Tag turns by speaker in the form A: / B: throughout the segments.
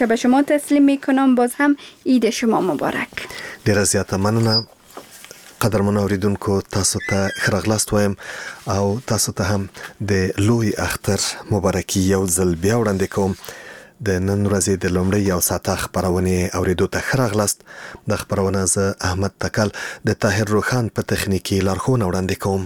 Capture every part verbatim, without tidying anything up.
A: به شما تسلیم میکنم. باز هم عید شما مبارک.
B: ډیره زیاته مننه. قدرمن اوریدونکو، تاسو ته ښه راغلاست وایم او تاسو ته هم د لوی اختر مبارکي یو ځل بیا وړاندې کوم. د نن ورځې د لومړۍ یو ساعته خپرونې اوریدو ته ښه راغلاست. د خپرونه زه احمد تکل د طاهر روخان په تخنیکي لارښوونه وړاندې کوم.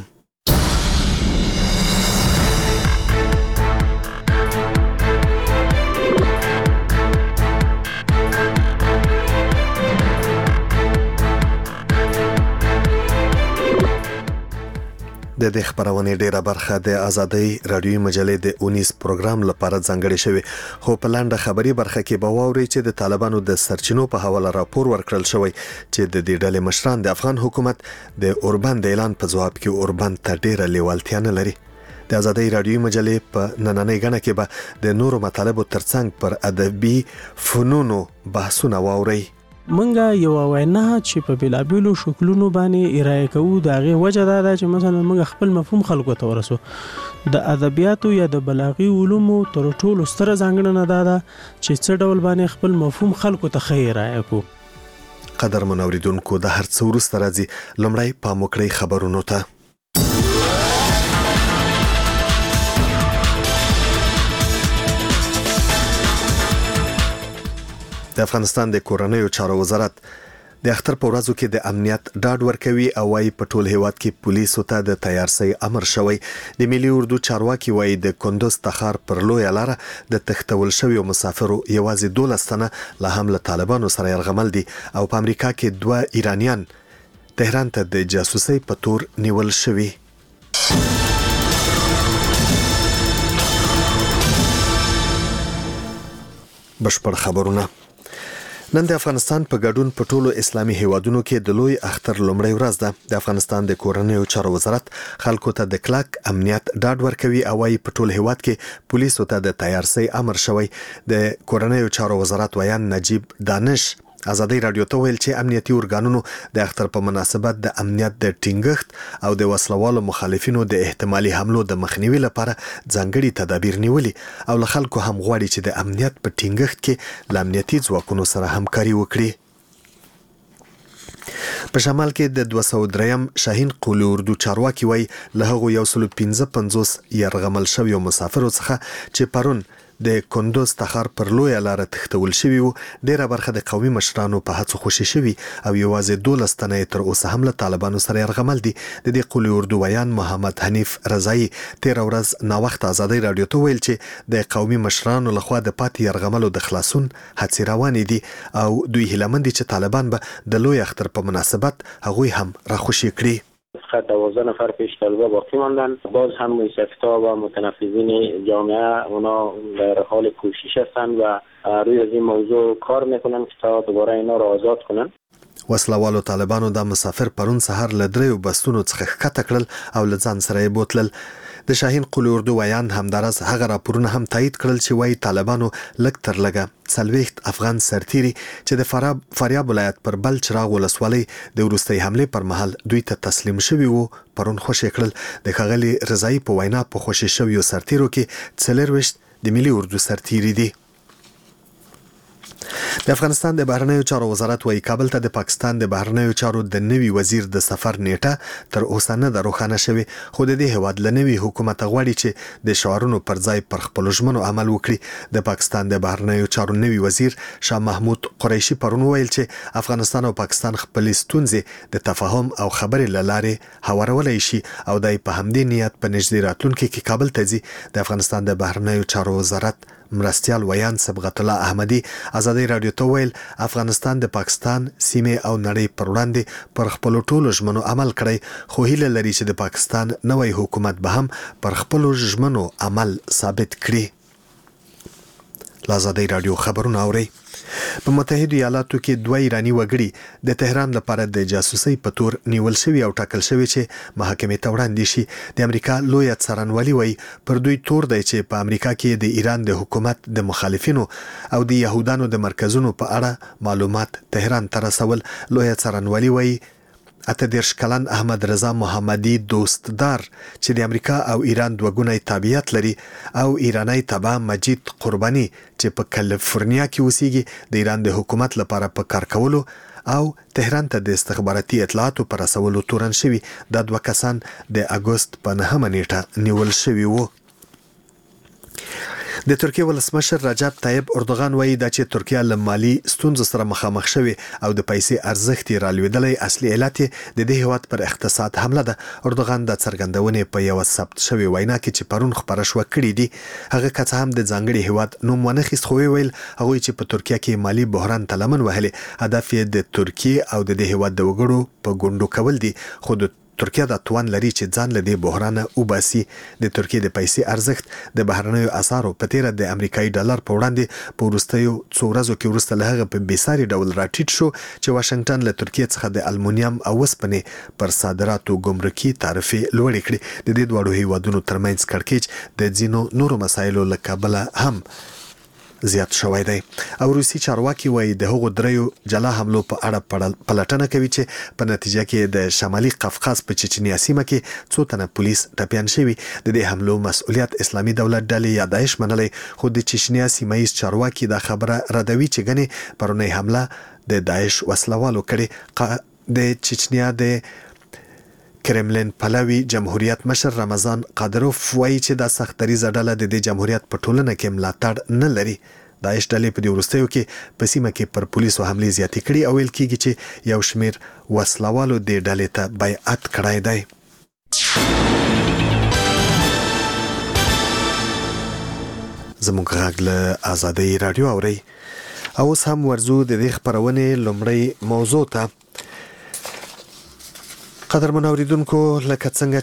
B: د دې خبرونه ډیره برخه د آزادۍ رادیوي مجلې د اونیس پروګرام لپاره ځانګړې شوی، خو په لاندې خبري برخه کې به واوري چې د طالبانو د سرچینو په حواله راپور ورکړل شوی چې د دې ډلې مشران د افغان حکومت د اوربند د اعلان په ځواب کې اوربند ته ډیره لیوالتیا نه لري. د آزادۍ رادیوي مجلې په نننۍ غڼه کې به د نورو مطالبو ترڅنګ پر ادبي فنونو بحثونه واوري.
C: منګه یو وینا چې په بلابلو شکلونو باندې ارائه کوو د هغه وجه دا ده چې مثلا موږ خپل مفهوم خلکو ته ورسو. د ادبیاتو یا د بلاغي علومو تر ټولو ستره ځانګړنه دا ده چې څه ډول باندې خپل مفهوم خلکو ته ښه ارائه کوو.
B: قدرمن اوریدونکو، د هر څه وروسته راځي لومړی پام وکړئ خبرونو ته. د افغانستان د کورنیو چارو وزارت د اختر په ورځو کې د امنیت ډاډ ورکوي او وايي په ټول هیواد کې پولیسو ته د تیارسي امر شوی. د ملي اردو چارواکي وايي د کندوز تخار پر لوی لاره د تختول شوی مسافرو یوازې دولس تنه له حمله طالبانو سره يرغمل دي او په امریکا کې دوه ایرانیان تهران ته د جاسوسي په تور نیول شوی. بشپړ خبرونه. نن د افغانستان په ګډون په ټولو اسلامي هیوادونو کې د لوی اختر لومړی ورځ ده. د افغانستان د کورنیو چارو وزارت خلکو ته د کلک امنیت ډاډ ورکوي او وايي په ټول هیواد کې پولیسو ته د تیارسي امر شوی. د کورنیو چارو وزارت ویان نجیب دانش آزادۍ رادیو ته ویل چې امنیتي ارګانونو د اختر په مناسبت د امنیت د ټینګښت او د وسلوالو مخالفینو د احتمالي حملو د مخنیوي لپاره ځانګړي تدابیر نیولي او له خلکو هم غواړي چې د امنیت په ټینګښت کې له امنیتي ځواکونو سره همکاري وکړي. په شمال کې د دوه سوه درې شاهین قولي اردو چارواکي وایي له هغو یو سل پنځه پنځوس يرغمل شویو مسافرو څخه چې پرون د کندوز تخار پر لوی لاره تختول شوی وو، ډیره برخه د قومي مشرانو په هڅو خوشي شوی او یوازې دولس تنه تر اوسه هم له طالبانو سره يرغمل دي. د دې قولي اردو ویان محمد حنیف رضایی تیر ورځ نا وخت آزادۍ رادیو ته ویل چې د قومي مشرانو لخوا د پاتې يرغملو د خلاصون هڅې روانې دي او دوی هیله مند دي چې طالبان به د لوی اختر په مناسبت هغوی هم راخوشي کړي.
D: دوازده نفر پیش طالبا باقی ماندن. باز هم موسیقی‌ها و متنفذین جامعه اونا در حال کوشش هستند و روی از این موضوع کار میکنن که تا دوباره اینا را آزاد کنن.
B: وسلوالو طالبانو د مسافر پرون سحر له دریو بستونو څخه ښکته کړل او له ځان سره یې بوتلل. د شاهین قولي اردو ویان همدارس هغه راپورونه هم تایید کړل چې وايي طالبانو لږ تر لږه څلوېښت افغان سرتیري چې د فاریاب ولایت پر بل چراغ ولسوالۍ د وروستۍ حملې پر مهال دوی ته تسلیم شوي وو پرون خوشي کړل. د ښاغلي رضایی په وینا په خوشي شویو سرتیرو کې څلوېښت د ملي اردو سرتیري دي. د افغانستان د بهرنیو چارو وزارت وايي کابل ته د پاکستان د بهرنیو چارو د نوي وزیر د سفر نیټه تر اوسه نه ده روښانه شوې، خو د دې هیواد له نوي حکومت غواړي چې د شعارونو پر ځای پر خپلو ژمنو عمل وکړي. د پاکستان د بهرنیو چارو نوي وزیر شاه محمود قریشي پرون ویل چې افغانستان او پاکستان خپلې ستونزې د تفاهم او خبرې له لارې هوارولی شي او دای په همدې نیت په نږدې راتلونکي کې کابل ته ځي. د افغانستان د بهرنیو چارو وزارت مرستیال ویان صبغت الله احمدی آزادۍ رادیو ته ویل افغانستان د پاکستان سیمه او نړۍ پر وړاندې پر خپل ټولو ژمنو عمل کړی، خو هیله لري چې د پاکستان نوی حکومت به هم پر خپل ژمنو عمل ثابت کړي. آزادۍ رادیو خبرونه اوري. په متحده ایالاتو کې دوه ایرانی وګړي د تهران لپاره د جاسوسي په تور نیول شوی او ټاکل شوی چې محاکمې ته وړاندې شي. د امریکا لوی څارنوالي وایي پر دوی تور دی چې په امریکا کې د ایران د حکومت د مخالفینو او د يهودانو د مرکزونو په اړه معلومات تهران ته رسول. لوی څارنوالي وایي اته دیرش کلن احمد رضا محمدي دوستدار چې د امریکا او ایران دوه ګونی تابعیت لري او ایرانی تبع مجید قربانی چې په کالیفورنیا کې اوسېږي د ایران د حکومت لپاره په کار کولو او تهران ته د استخباراتي اطلاعاتو پر رسولو تورن شوي. دا دوه کسان د اګوست په نهمه نیټه نیول شوي وو. د ترکیه ولسمشر رجب طیب اردوغان وایي دا چې ترکیه له مالي ستونزو سره مخامخ شوي او د پیسې ارزښت یې رالوېدلی اصلي علت د دې هیواد پر اقتصاد حمله ده. اردوغان د څرګندونې په یوه ثبت شوې وینا کې چې پرون خپره شوه کړي دي. هغه که څه هم د ځانګړي هیواد نوم ونخیست، خو ویل هغوی چې په ترکیه کې مالي بحران ته لمن وهلې هدف یې د ترکیه او د دې هیواد د وګړو په ګونډو کول دي. خو د ترکیه د توان لري چې ځان له دې بحرانه وباسي. د ترکیه د پیسې ارزښت د بهرنیو اسعارو په تیره د امریکایي ډالر په وړاندې په وروستیو څو ورځو کې وروسته له هغه په بېساري ډول راټیټ شو چې واشنګټن له ترکیه څخه د المونیم او وسپنې پر صادراتو ګمرکي تعرفې لوړې کړې. د دې دواړو هیوادونو ترمنځ کړکېچ د ځینو نورو مسایلو له کبله هم زیات شوی دی. او روسي چارواکي وایي د هغو دریو جلا حملو په اړه پلټنه کوي چې په نتیجه کې د شمالي قفقاز په چچنیا سیمه کې څو تنه پولیس ټپیان شوي. د دې حملو مسؤلیت اسلامي دولت ډلې یا داعش منلی، خو د چچنیا سیمه ییز چارواکي دا خبره ردوي چې ګنې پرونی حمله د داعش وسلوالو کړې. د چچنیا د کرملین پلوي جمهوریت مشر رمضان قادروف وایي چې دا سختدریزه ډله د دې جمهوریت په ټولنه کې ملاتړ نه لري. داعش ډلې په دې وروستیو کې په سیمه کې پر پولیسو حملې زیاتې کړي او ویل کېږي چې یو شمېر وسلوالو دې ډلې ته بیعت کړی دی. زموږ غږ له آزادۍ راډیو اورئ. او اوس هم ورځو د دې خپرونې لومړۍ موضوع ته. قدرمن اوریدونکو، لکه څنګه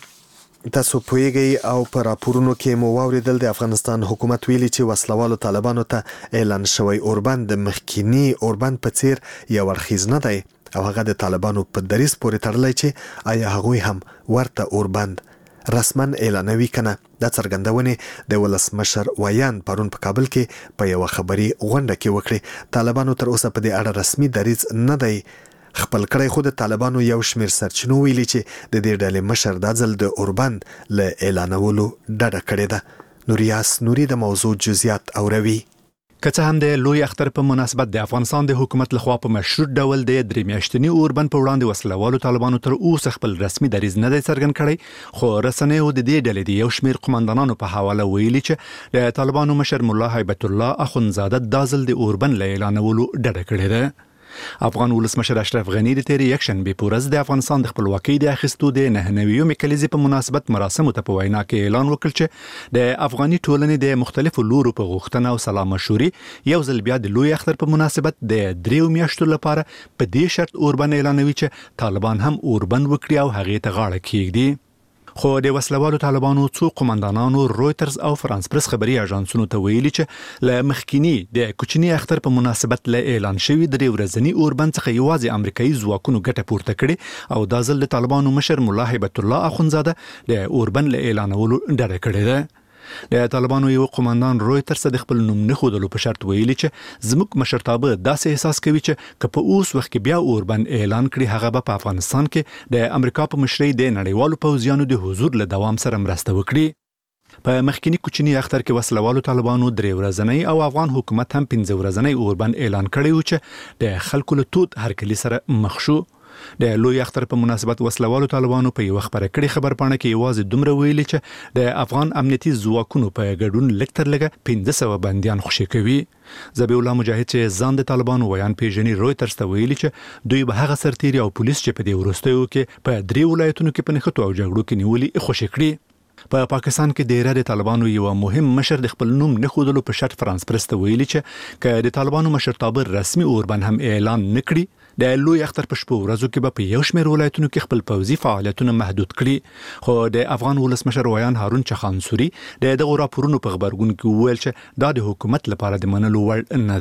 B: چې تاسو پوهیږئ او په راپورونو کې مو واوریدل، د افغانستان حکومت ویلي چې وسلوالو طالبانو ته اعلان شوی اوربند د مخکینی اوربند په څیر یو اړخیز نه دی او هغه د طالبانو په دریځ پورې تړلی چې آیا هغوی هم ورته اوربند رسما اعلانوي کنه. دا څرګندونې د ولسمشر ویان پرون په کابل کې په یوه خبري غونډه کې وکړې. طالبانو تر اوسه په دې اړه رسمي دریځ نه دی خپل کړی، خو د طالبانو یو شمېر سرچینو ویلي چې د دې ډلې مشر دا ځل د اوربند له اعلانولو ډډه کړې ده. نوریاس نوري د موضوع جزئیات اوروي.
E: که څه هم د لوی اختر په مناسبت د افغانستان د حکومت لخوا په مشروط ډول د درې میاشتني اوربند په وړاندې وسلوالو طالبانو تر اوسه خپل رسمي دریځ نه دی څرګند کړی، خو رسنیو د دې ډلې د یو شمېر قومندانانو په حواله ویلي چې د طالبانو مشر ملا هیبت الله اخونزاده دا ځل د اوربند له اعلانولو ډډه کړې ده. افغان ولسمشر اشرف غنی د تیرې یکشنبې په ورځ د افغانستان د خپلواکۍ د اخیستو د نهه نویمې کلیزې په مناسبت مراسمو ته په وینا کې اعلان وکړ چې د افغاني ټولنې د مختلفو لورو په غوښتنه او سلا مشورې یو ځل بیا د لوی اختر په مناسبت د دریو میاشتو لپاره په دې شرط اوربند اعلانوي چې طالبان هم اوربند وکړي او هغې ته غاړه کېږدي. خو د وسلوالو طالبانو څو قومندانانو رويټرز او فرانس پرس خبري اژانسونو ته ویلي چې ل مخکینی د کوچنی اختر په مناسبت له اعلان شوی د ورځنی اوربند څخه یوازې امریکایي ځواکونو ګټه پورته کړي او د ځل د طالبانو مشر ملا هیبت الله اخونزاده د اوربند له اعلانولو ډډه کړې ده. د طالبانو یو قومندان رويټرز د خپل نوم نه خودلو په شرط ویلي چې زموږ مشرتابه داسې احساس کوي چې که په اوس وخت کې بیا اوربند اعلان کړي هغه به په افغانستان کې د امریکا په مشرۍ د نړیوالو پوځیانو د حضور له دوام سره مرسته وکړي. په مخکینی کوچنی اختر کې وسلوالو طالبانو درې ورځنی او افغان حکومت هم پنځه ورځنی اوربند اعلان کړی و چې د خلکو له تود هرکلي سره مخ شو. د لوی اختر په مناسبت وسلوالو طالبانو په یو خبره کړي خبر پاڼه کې یوازې دومره ویلي چې د افغان امنیتي ځواکونو په ګډون لکتر لګه پنځه سوه بنديان خوشي کوي. ذبیح الله مجاهد چې ځان د طالبانو ویان پیژني رويټرز ته ویلي چې دوی به هغه سرتیري او پولیس چې په دې وروستیو کې په درې ولایتونو کې په نښتو او جګړو کې نیولي خوشي کړي. په پا پاکستان کې د ایران طالبانو یو مهم مشر د خپل نوم نه خودلو په شرط فرانس پرس ته ویلي چې که د طالبانو مشرتابه رسمي اوربند هم اعلان نکړي د لوی اختر په شپو ورځو کې به په یو شمېر ولایتونو کې خپل پوځي فعالیتونه محدود کړي. خو د افغان ولسمشر ویان هارون چخانسوري د دغه راپورونو په خبرګون کې وویل چې دا د حکومت لپاره د منلو وړ نه ده.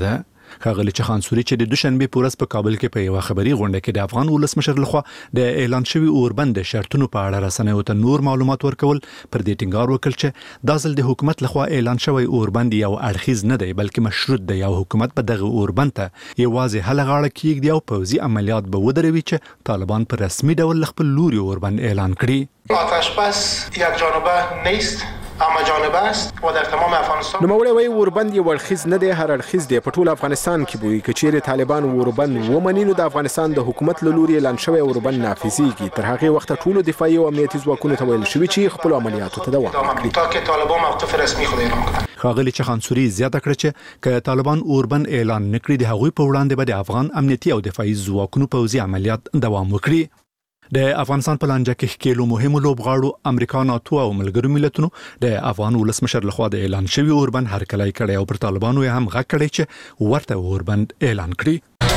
E: ښاغلي چخانسوري چې د دوشنبه په ورځ په کابل کې په یو خبري غونډه کې د افغان ولسمشر لخوا د اعلان شوی اوربند شرطونو په اړه رسنیو ته نور معلومات ورکول پر دې ټینګار وکړ چې دا ځل د حکومت لخوا اعلان شوی اوربند یو اړخیز نه دی بلکې مشروط دی او حکومت په دغه اوربند ته یوازې هله غاړه کېږدي او پوځي عملیات به ودروي چې طالبان په رسمي ډول خپل لوري اوربند اعلان کړي.
F: آتش بس یک جانبه نیست اما جانبه است و در تمام افغانستان.
G: نوموړی وایي اوربند یو اړخیز نه دی، هر اړخیز دی. په ټول افغانستان کې بوي که چیرې طالبان اوربند ومني نو د افغانستان د حکومت له لوري اعلان شوی اوربند نافذیږي. تر هغه وخت ټولو دفاعي او امنیتي ځواکونو ته ویل شوي چې خپل عملیاتو ته دوام ورکړي
F: تا که طالبان موقف رسمي خود اعلان کړي.
E: ښاغلي چخانسوري زیاته کړه چې که طالبان اوربند اعلان نکړي د هغوی په وړاندې به د افغان امنیتي او دفاعي ځواکونو پوځي عملیات دوام وکړي. د افغانستان په لانجه کې ښکېلو مهمو لوبغاړو امریکا، ناتو او ملګرو ملتونو د افغان ولسمشر لخوا د اعلان شوی اوربند هرکلی کړی او پر طالبانو یې هم غږ کړی چې ورته اوربند اعلان کړي.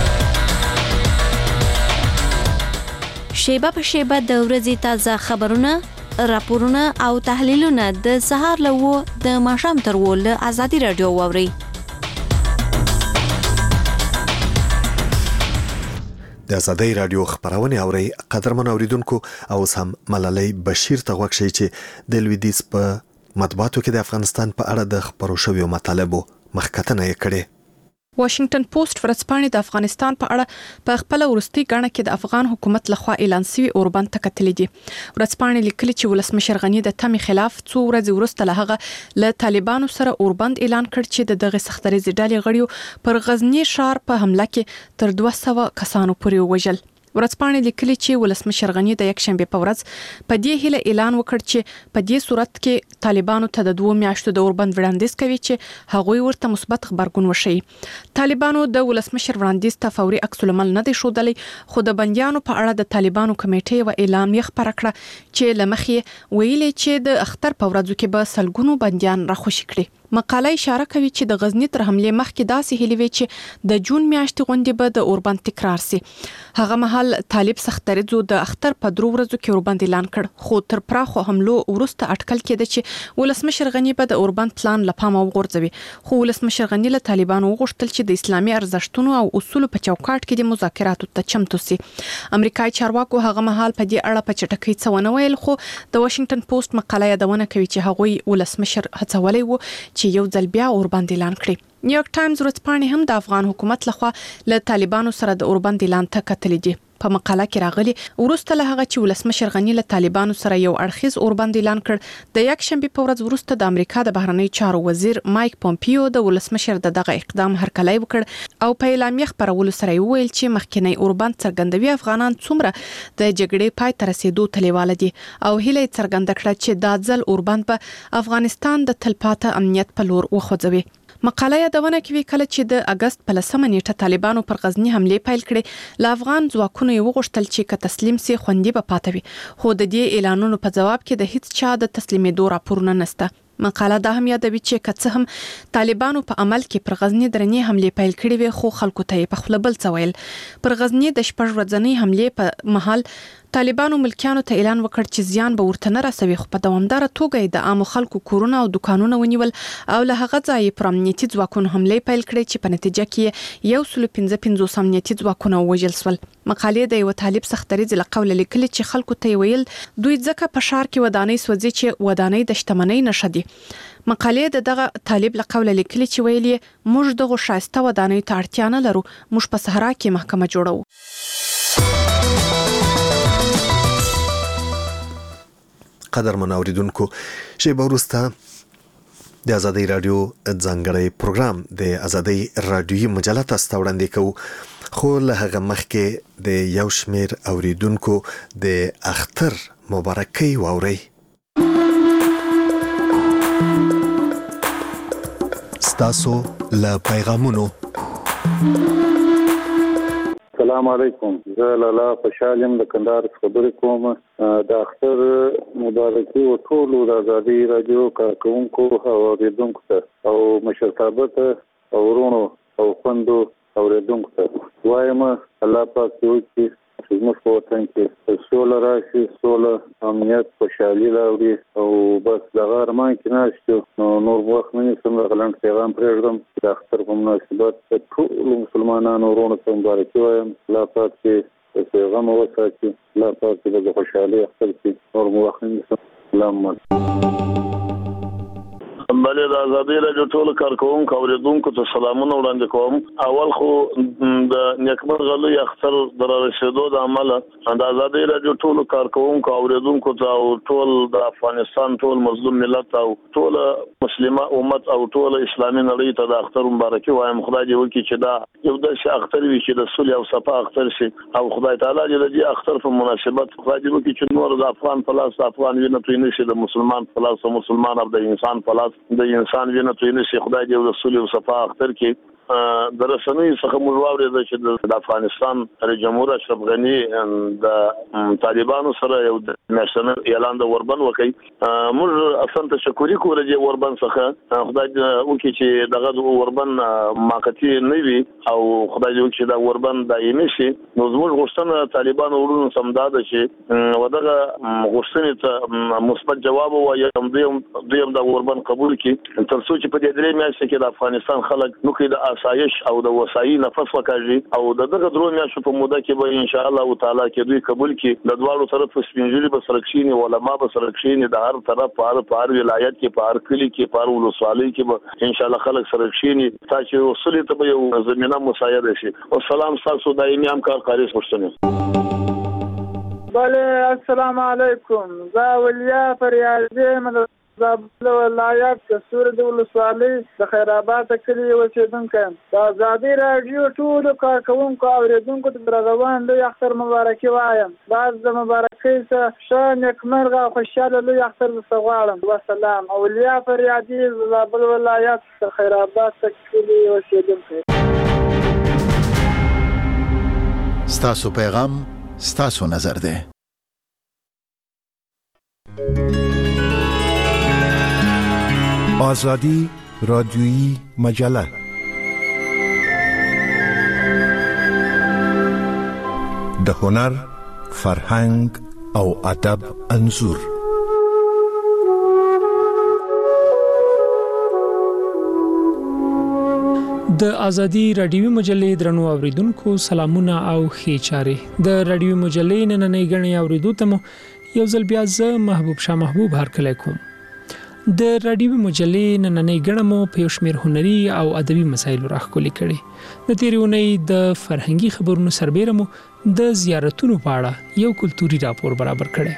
H: شیبه په شیبه د ورځې تازه خبرونه، راپورونه او تحلیلونه د سهار له و د ماښام تر و له ازادي رادیو واورئ.
B: د ازادي رادیو خبرونه اوري قدرمن اوریدونکو او هم ملالۍ بشیر ته وښی چې د لویدیس په مطبوعاتو کې د افغانستان په اړه د خبرو شویو مطالبو مخکتنه یې کړې.
I: واشنگټن پوسټ ورځپاڼې د افغانستان په اړه په خپل ورستي غاڼه کې د افغان حکومت لخوا اعلان شوی اوربند ته کتلې دي. ورځپاڼې لیکلي چې ولسمشر غنی د تمې خلاف څو ورځې وروسته له هغه له طالبانو سره اوربند اعلان کړ چې د دغه سختريزي ډلې غړیو پر غزنی ښار په حمله کې تر دوه سوه کسانو پورې وژل. ورځپاڼې لیکلي چې ولسمشر غنی د یک شنبه په ورځ په دې هیله اعلان وکړ چې په دې صورت کې طالبانو ته د دوه میاشتو د اوربند وړاندیز کوي چې هغوی ورته مثبت خبرګون وشي. طالبانو د ولسمشر وړاندیز ته فوري عکس العمل نه دی ښودلی، خو د بنديانو په اړه د طالبانو کمیټې و اعلان یې خبره کړه چې لمخې ویلي چې د اختر په ورځو کې به سلګونو بنديان راخوشي کړي. مقاله اشاره کوي چې د غزنی تر حمله مخکې داسې هلي وی چې د جون میاشتې غونډې به د اوربند تکرار سي. هغه مهال طالب سختریزو د اختر په درو ورځو کې اوربند اعلان کړ، خو تر پراخو حملو وروسته اټکل کېده چې ولسمشر غنی به د اوربند پلان لپاره وغورځوي. خو ولسمشر غنی له طالبانو وغوښتل چې د اسلامي ارزښتونو او اصولو په چوکاټ کې د مذاکراتو ته چمتو سي. امریکایي چارواکو هغه مهال په دې اړه په چټکۍ څه ونه ویل، خو د واشنگټن پوسټ مقاله یادونه کوي چې هغوی ولسمشر هڅولې وو چې یو ځل بیا اوربند اعلان کړي. نیویارک ټایمز ورځپاڼې هم د افغان حکومت لخوا له طالبانو سره د اوربند اعلان ته کتلې دي. په مقاله کې راغلي ورسته له هغه چې ولسمشر غنی له طالبانو سره یو اړخیز اوربند اعلان کړ، د یک شنبه په ورځ وروسته د امریکا د بهرنی چارو وزیر مایک پومپیو د ولسمشر د دغه اقدام هرکلی وکړ او په اعلامیه خبرولو سره ویل چې مخکنی اوربند څرګندوي افغانان څومره د جګړې پای ته رسیدو تلیواله دي او هیله څرګنده کړه چې دا ځل اوربند په افغانستان د تلپاته امنیت په لور وخوځوي. مقاله یادونه کوي کله چې د اگست په لسمه نیټه طالبانو پر غزنی حمله پیل کړې، ل افغان ځواکونو یې وغوښتل چې که تسلیم سي خوندي به پاتې وي، خو د دې اعلانونو په جواب کې د هیڅ چا د تسلیمېدو راپورونه نشته. مقاله دا هم یادوي چې که څه هم طالبانو په عمل کې پر غزنی درنې حمله پیل کړې وي، خو خلکو ته یې په خپل بل څه ویل. پر غزنی د شپږ ورځې حمله په محل طالبانو ملکیانو ته اعلان وکړ چې زیان به ورته نه رسوي، خو په دوامدار توګه د عام خلکو کورونه او دکانونه ونیول او له هغه ځای پر امنیتي ځواکونو حمله پیل کړې چې په نتیجه کې یو سل پنځه پنځوس امنیتي ځواکونه وژل شول. مقالې د یو طالب سختریز له قوله لیکلي چې خلکو ته ویل دوی ځکه په ښار کې ودانۍ سوځي چې ودانۍ د شتمنۍ نښه دي. مقالې د دغه طالب له قوله لیکلي چې ویلي موږ دغه شایسته ودانۍ ته اړتیا نه لرو، موږ په صحرا کې محکمه جوړو.
B: قدرمن اوریدونکو شیبه وروسته د ازادي رادیو ځانګړی پروګرام د ازادي رادیوي مجله تاسو ته وړاندې کوو، خو له هغه مخکې د یو شمیر اوریدونکو د اختر مبارکي واوري. ستاسو له پیغامونو.
J: السلام علیکم، زه لالا خوشحالم د کندهار خبرې کوم. د اختر مبارکي او ټول د ازادي رادیو کارکونکو او اوریدونکو ته او مشرتابه ته او ورونو او خوندو اوریدونکو ته وایم الله پاک دې وکړي چې موږ په وطن کې سوله راشي، سوله، امنیت، خوشحالي راوړي او بس دغه ارمان کې ناست نو نور وخت نه نیسم. دغه لنډ پیغام پرېږدم چې د اختر په مناسبت ټولو مسلمانانو وروڼو ته مبارکي وایم. الله پاک چې پیغام وساتي، الله پاک چې د خوشحالۍ اختر کې نور مو وخت نه نیسم. سلام
K: بلې د ازادي راډیو ټول کارکونکو اوریدونکو ته سلامونه وړاندې کوم. اول خو د نیکمرغه لوی اختر در رسیدو د عمله د ازادي راډیو ټول کارکونکو اوریدونکو ته او ټول د افغانستان ټول مظلوم ملت او ټول مسلمه امت او ټول اسلامي نړۍ ته د اختر مبارکي وایم. خدای دې وکړي چې دا یو داسې اختر وي چې د صلح او صفا اختر شي او خدای تعالی دې د دې اختر په مناسبت خدای دې وکړي چې نور د افغان په لاس افغان وینه توی نشي، د مسلمان په لاس مسلمان او د انسان په لاس د انسان وینه توی نشي. خدای دې د صلح او صفا اختر کې د رسنۍ څخه موږ واورېدل چې د افغانستان رئیس جمهور اشرف غني د طالبانو سره یو میاشتنی اعلان د اوربند وکړي. موږ اصلا تشکر کوو د اوربند څخه. خدای دې وکړي چې دغه اوربند موقتی نه وي او خدای دې وکړي چې دا اوربند دایمي شي. نو زموږ غوښتنه طالبانو ورونو سمداد شي ودغه غوښتنې ته مثبت جواب ووایم، دویم د اوربند قبول کړي تر څو چې په دې درې میاشتو کې د افغانستان خلک نو کې د آسایش او د وسایي نفس وکړي او د دغه درو میاشتو په موده کې به ان شاء الله تعالی کې دوی قبول کړي. د دوالو طرف سپینځلي به سرکشيني علما به سرکشيني د هر طرف په هر په هر ولایت کې په هر کلی کې په هر ولسوالۍ کې به ان شاء الله خلک سرکشيني تاسو وصلې ته به یو زمينه مساعده شي. والسلام تاسو دایمي همکار قاری پښتنه.
L: بله السلام علیکم. زه ولیا فریاضی مد زابل ولایت کسور د ولسوالۍ د خیرآباد کلی اوسیدونکو د ازادي راډیو ټول کارکونکو اوریدونکو ته درغوان د اختر مبارکي وایم. باز د مبارکۍ څخه شان نیکمرغه او خوشاله لوی اختر وغواړم. والسلام. اولیا فریادي زابل ولایت د خیرآباد کلی اوسیدونکو.
M: ستاسو پیغام ستاسو نظر ده. آزادی رادیویی مجله د هنر، فرهنګ او ادب انځور.
N: د ازادي رادیوي مجلې درنو اوریدونکو سلامونه او ښې چارې. د رادیوي مجلې نننۍ غړي اوریدو ته مو یو ځل بیا زه محبوب شاه محبوب هرکلی کوم. د رادیوي مجلې نننۍ غړي مو په شمیر هنري او ادبي مسایلو راخولي کړي. د تیرې اونۍ د فرهنګي خبرونو سربېره مو د زیارتونو په اړه یو کلتوري راپور برابر کړي.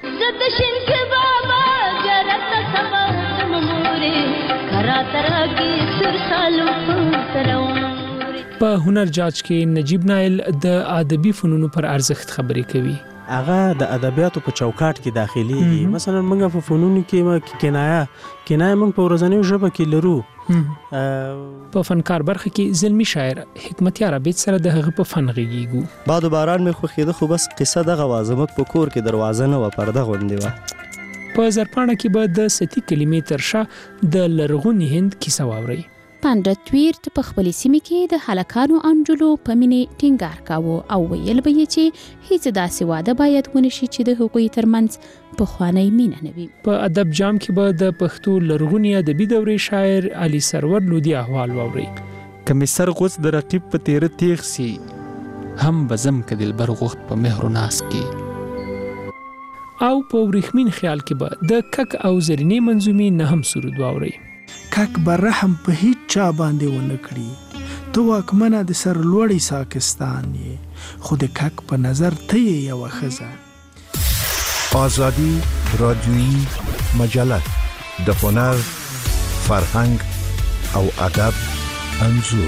N: په هنر جاج کې نجیب نایل د ادبي فنونو پر ارزښت خبرې کوي.
C: هغه د ادبیاتو په چوکاټ کې داخلي. مثلا موږ په فنونو کې کنایه کنایه موږ په ورځنیو ژبه کې لرو.
N: په فنکار برخه کې زلمی شاعر حکمت یار عبید سره د هغه په فن غږیږو.
O: بعد باران مې خو خېده خو بس قصه دغه وازمک په کور کې دروازه نه و پرده غونډې و.
N: په زرپاڼه کې به د ستی کلمې تر شا د لرغوني هند کیسه واوري.
P: پاندرت ویرت په خپل سیمه کې د هلکانو انجلو په مینې ټینګار کاوه او ویل به یې چې هیڅ داسې واده باید ونشي چې د هغوی ترمنځ په خوانی مینه نه وي.
N: په ادب جام کې به د پښتو لرغونی ادبي دورې شاعر علي سرور لودي احوال واوري.
Q: کمې سر غوڅ د رقیب په تیره تیغ سي هم بزم ک دلبر غوخت په مهر ناس کې.
N: او په ورخمین خیال کې به د کک او زرینې منظومې نه هم سرود واوري.
R: کک برحم په هیڅ چا باندې ونه کړي، تو واکمنه د سر لوړی ساکستان یې، خو د کک په نظر ته یې یوه ښځه.
M: آزادی رادیویی مجله د هنر، فرهنګ او ادب انځور.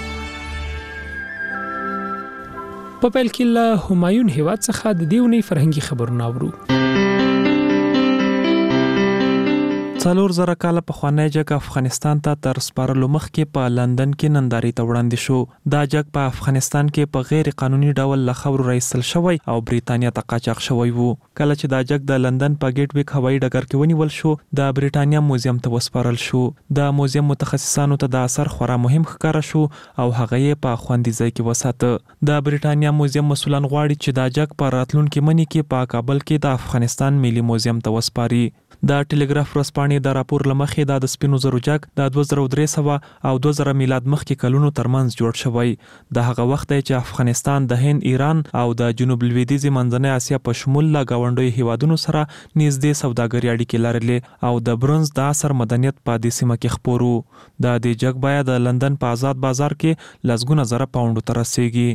N: په پیل کې له همایون هیواد څخه د دیونی فرهنګي خبرونه اورو.
Q: څلور زره کاله پخوانی جګ افغانستان ته تر سپارلو مخکې په لندن کې نندارې ته وړاندې شو. دا جګ په افغانستان کې په غیر قانوني ډول له خاورو راایستل شوی او بریتانیا ته قاچاق شوی وو. کله چې دا جګ د لندن په ګیټ ویک هوایي ډګر کې ونیول شو، د بریتانیا موزیم ته وسپارل شو. د موزیم متخصصانو ته د اثر خورا مهم ښکاره شو او هغه یې په خوندي ځای کې وساته. د بریتانیا موزیم مسؤلان غواړي چې دا جګ په راتلونکي مني کې په کابل کې د افغانستان ملي موزیم ته وسپاري. د ټلګراف ورځپاڼې د راپور لمخې د د سپینو زرو جګ د دوه زره درې سوه او دوه زره میلاد مخکې کلونو ترمنځ جوړ شوی. د هغه وخت دی چې افغانستان د هند، ایران او د جنوب لویدیځي منځنۍ اسیا په شمول له ګاونډیو هیوادونو سره نږدې سوداګري اړیکې لرلې او د برونز د عصر مدنیت په دې سیمه کې خپور وو. د دې جګ بیه د لندن په آزاد بازار کې لسګونه زره پاونډو ته رسیږي.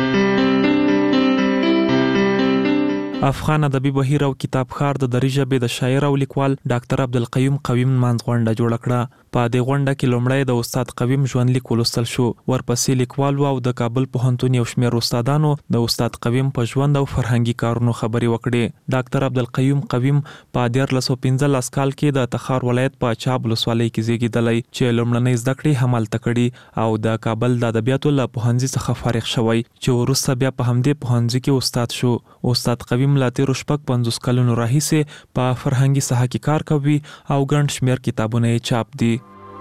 Q: افغان ادبي بهیر او کتابخوار د دري ژبې د شاعر او لیکوال ډاکټر عبدالقیوم قویم منځ غونډه جوړه کړه. په دې غونډه کې لومړی د استاد قویم ژوندلیک ولوستل شو، ورپسې لیکوالو او د کابل پوهنتون یو شمېر استادانو د استاد قویم په ژوند او فرهنګي کارونو خبرې وکړې. ډاکټر عبدالقیوم قویم په دیارلس سوه پنځلس کال کې د تخار ولایت په چاب ولسوالۍ کې زیږېدلی چې لومړنۍ زده کړې همالته کړي او د کابل د ادبیاتو له پوهنځي څخه فارغ شوی چې وروسته بیا په همدې پوهنځي کې استاد شو. استاد قویم لا تیرو شپږ پنځوس کلونو راهیسې په فرهنګي ساحه کې کار کوي او ګڼ شمېر کتابونه یې چاپ دي.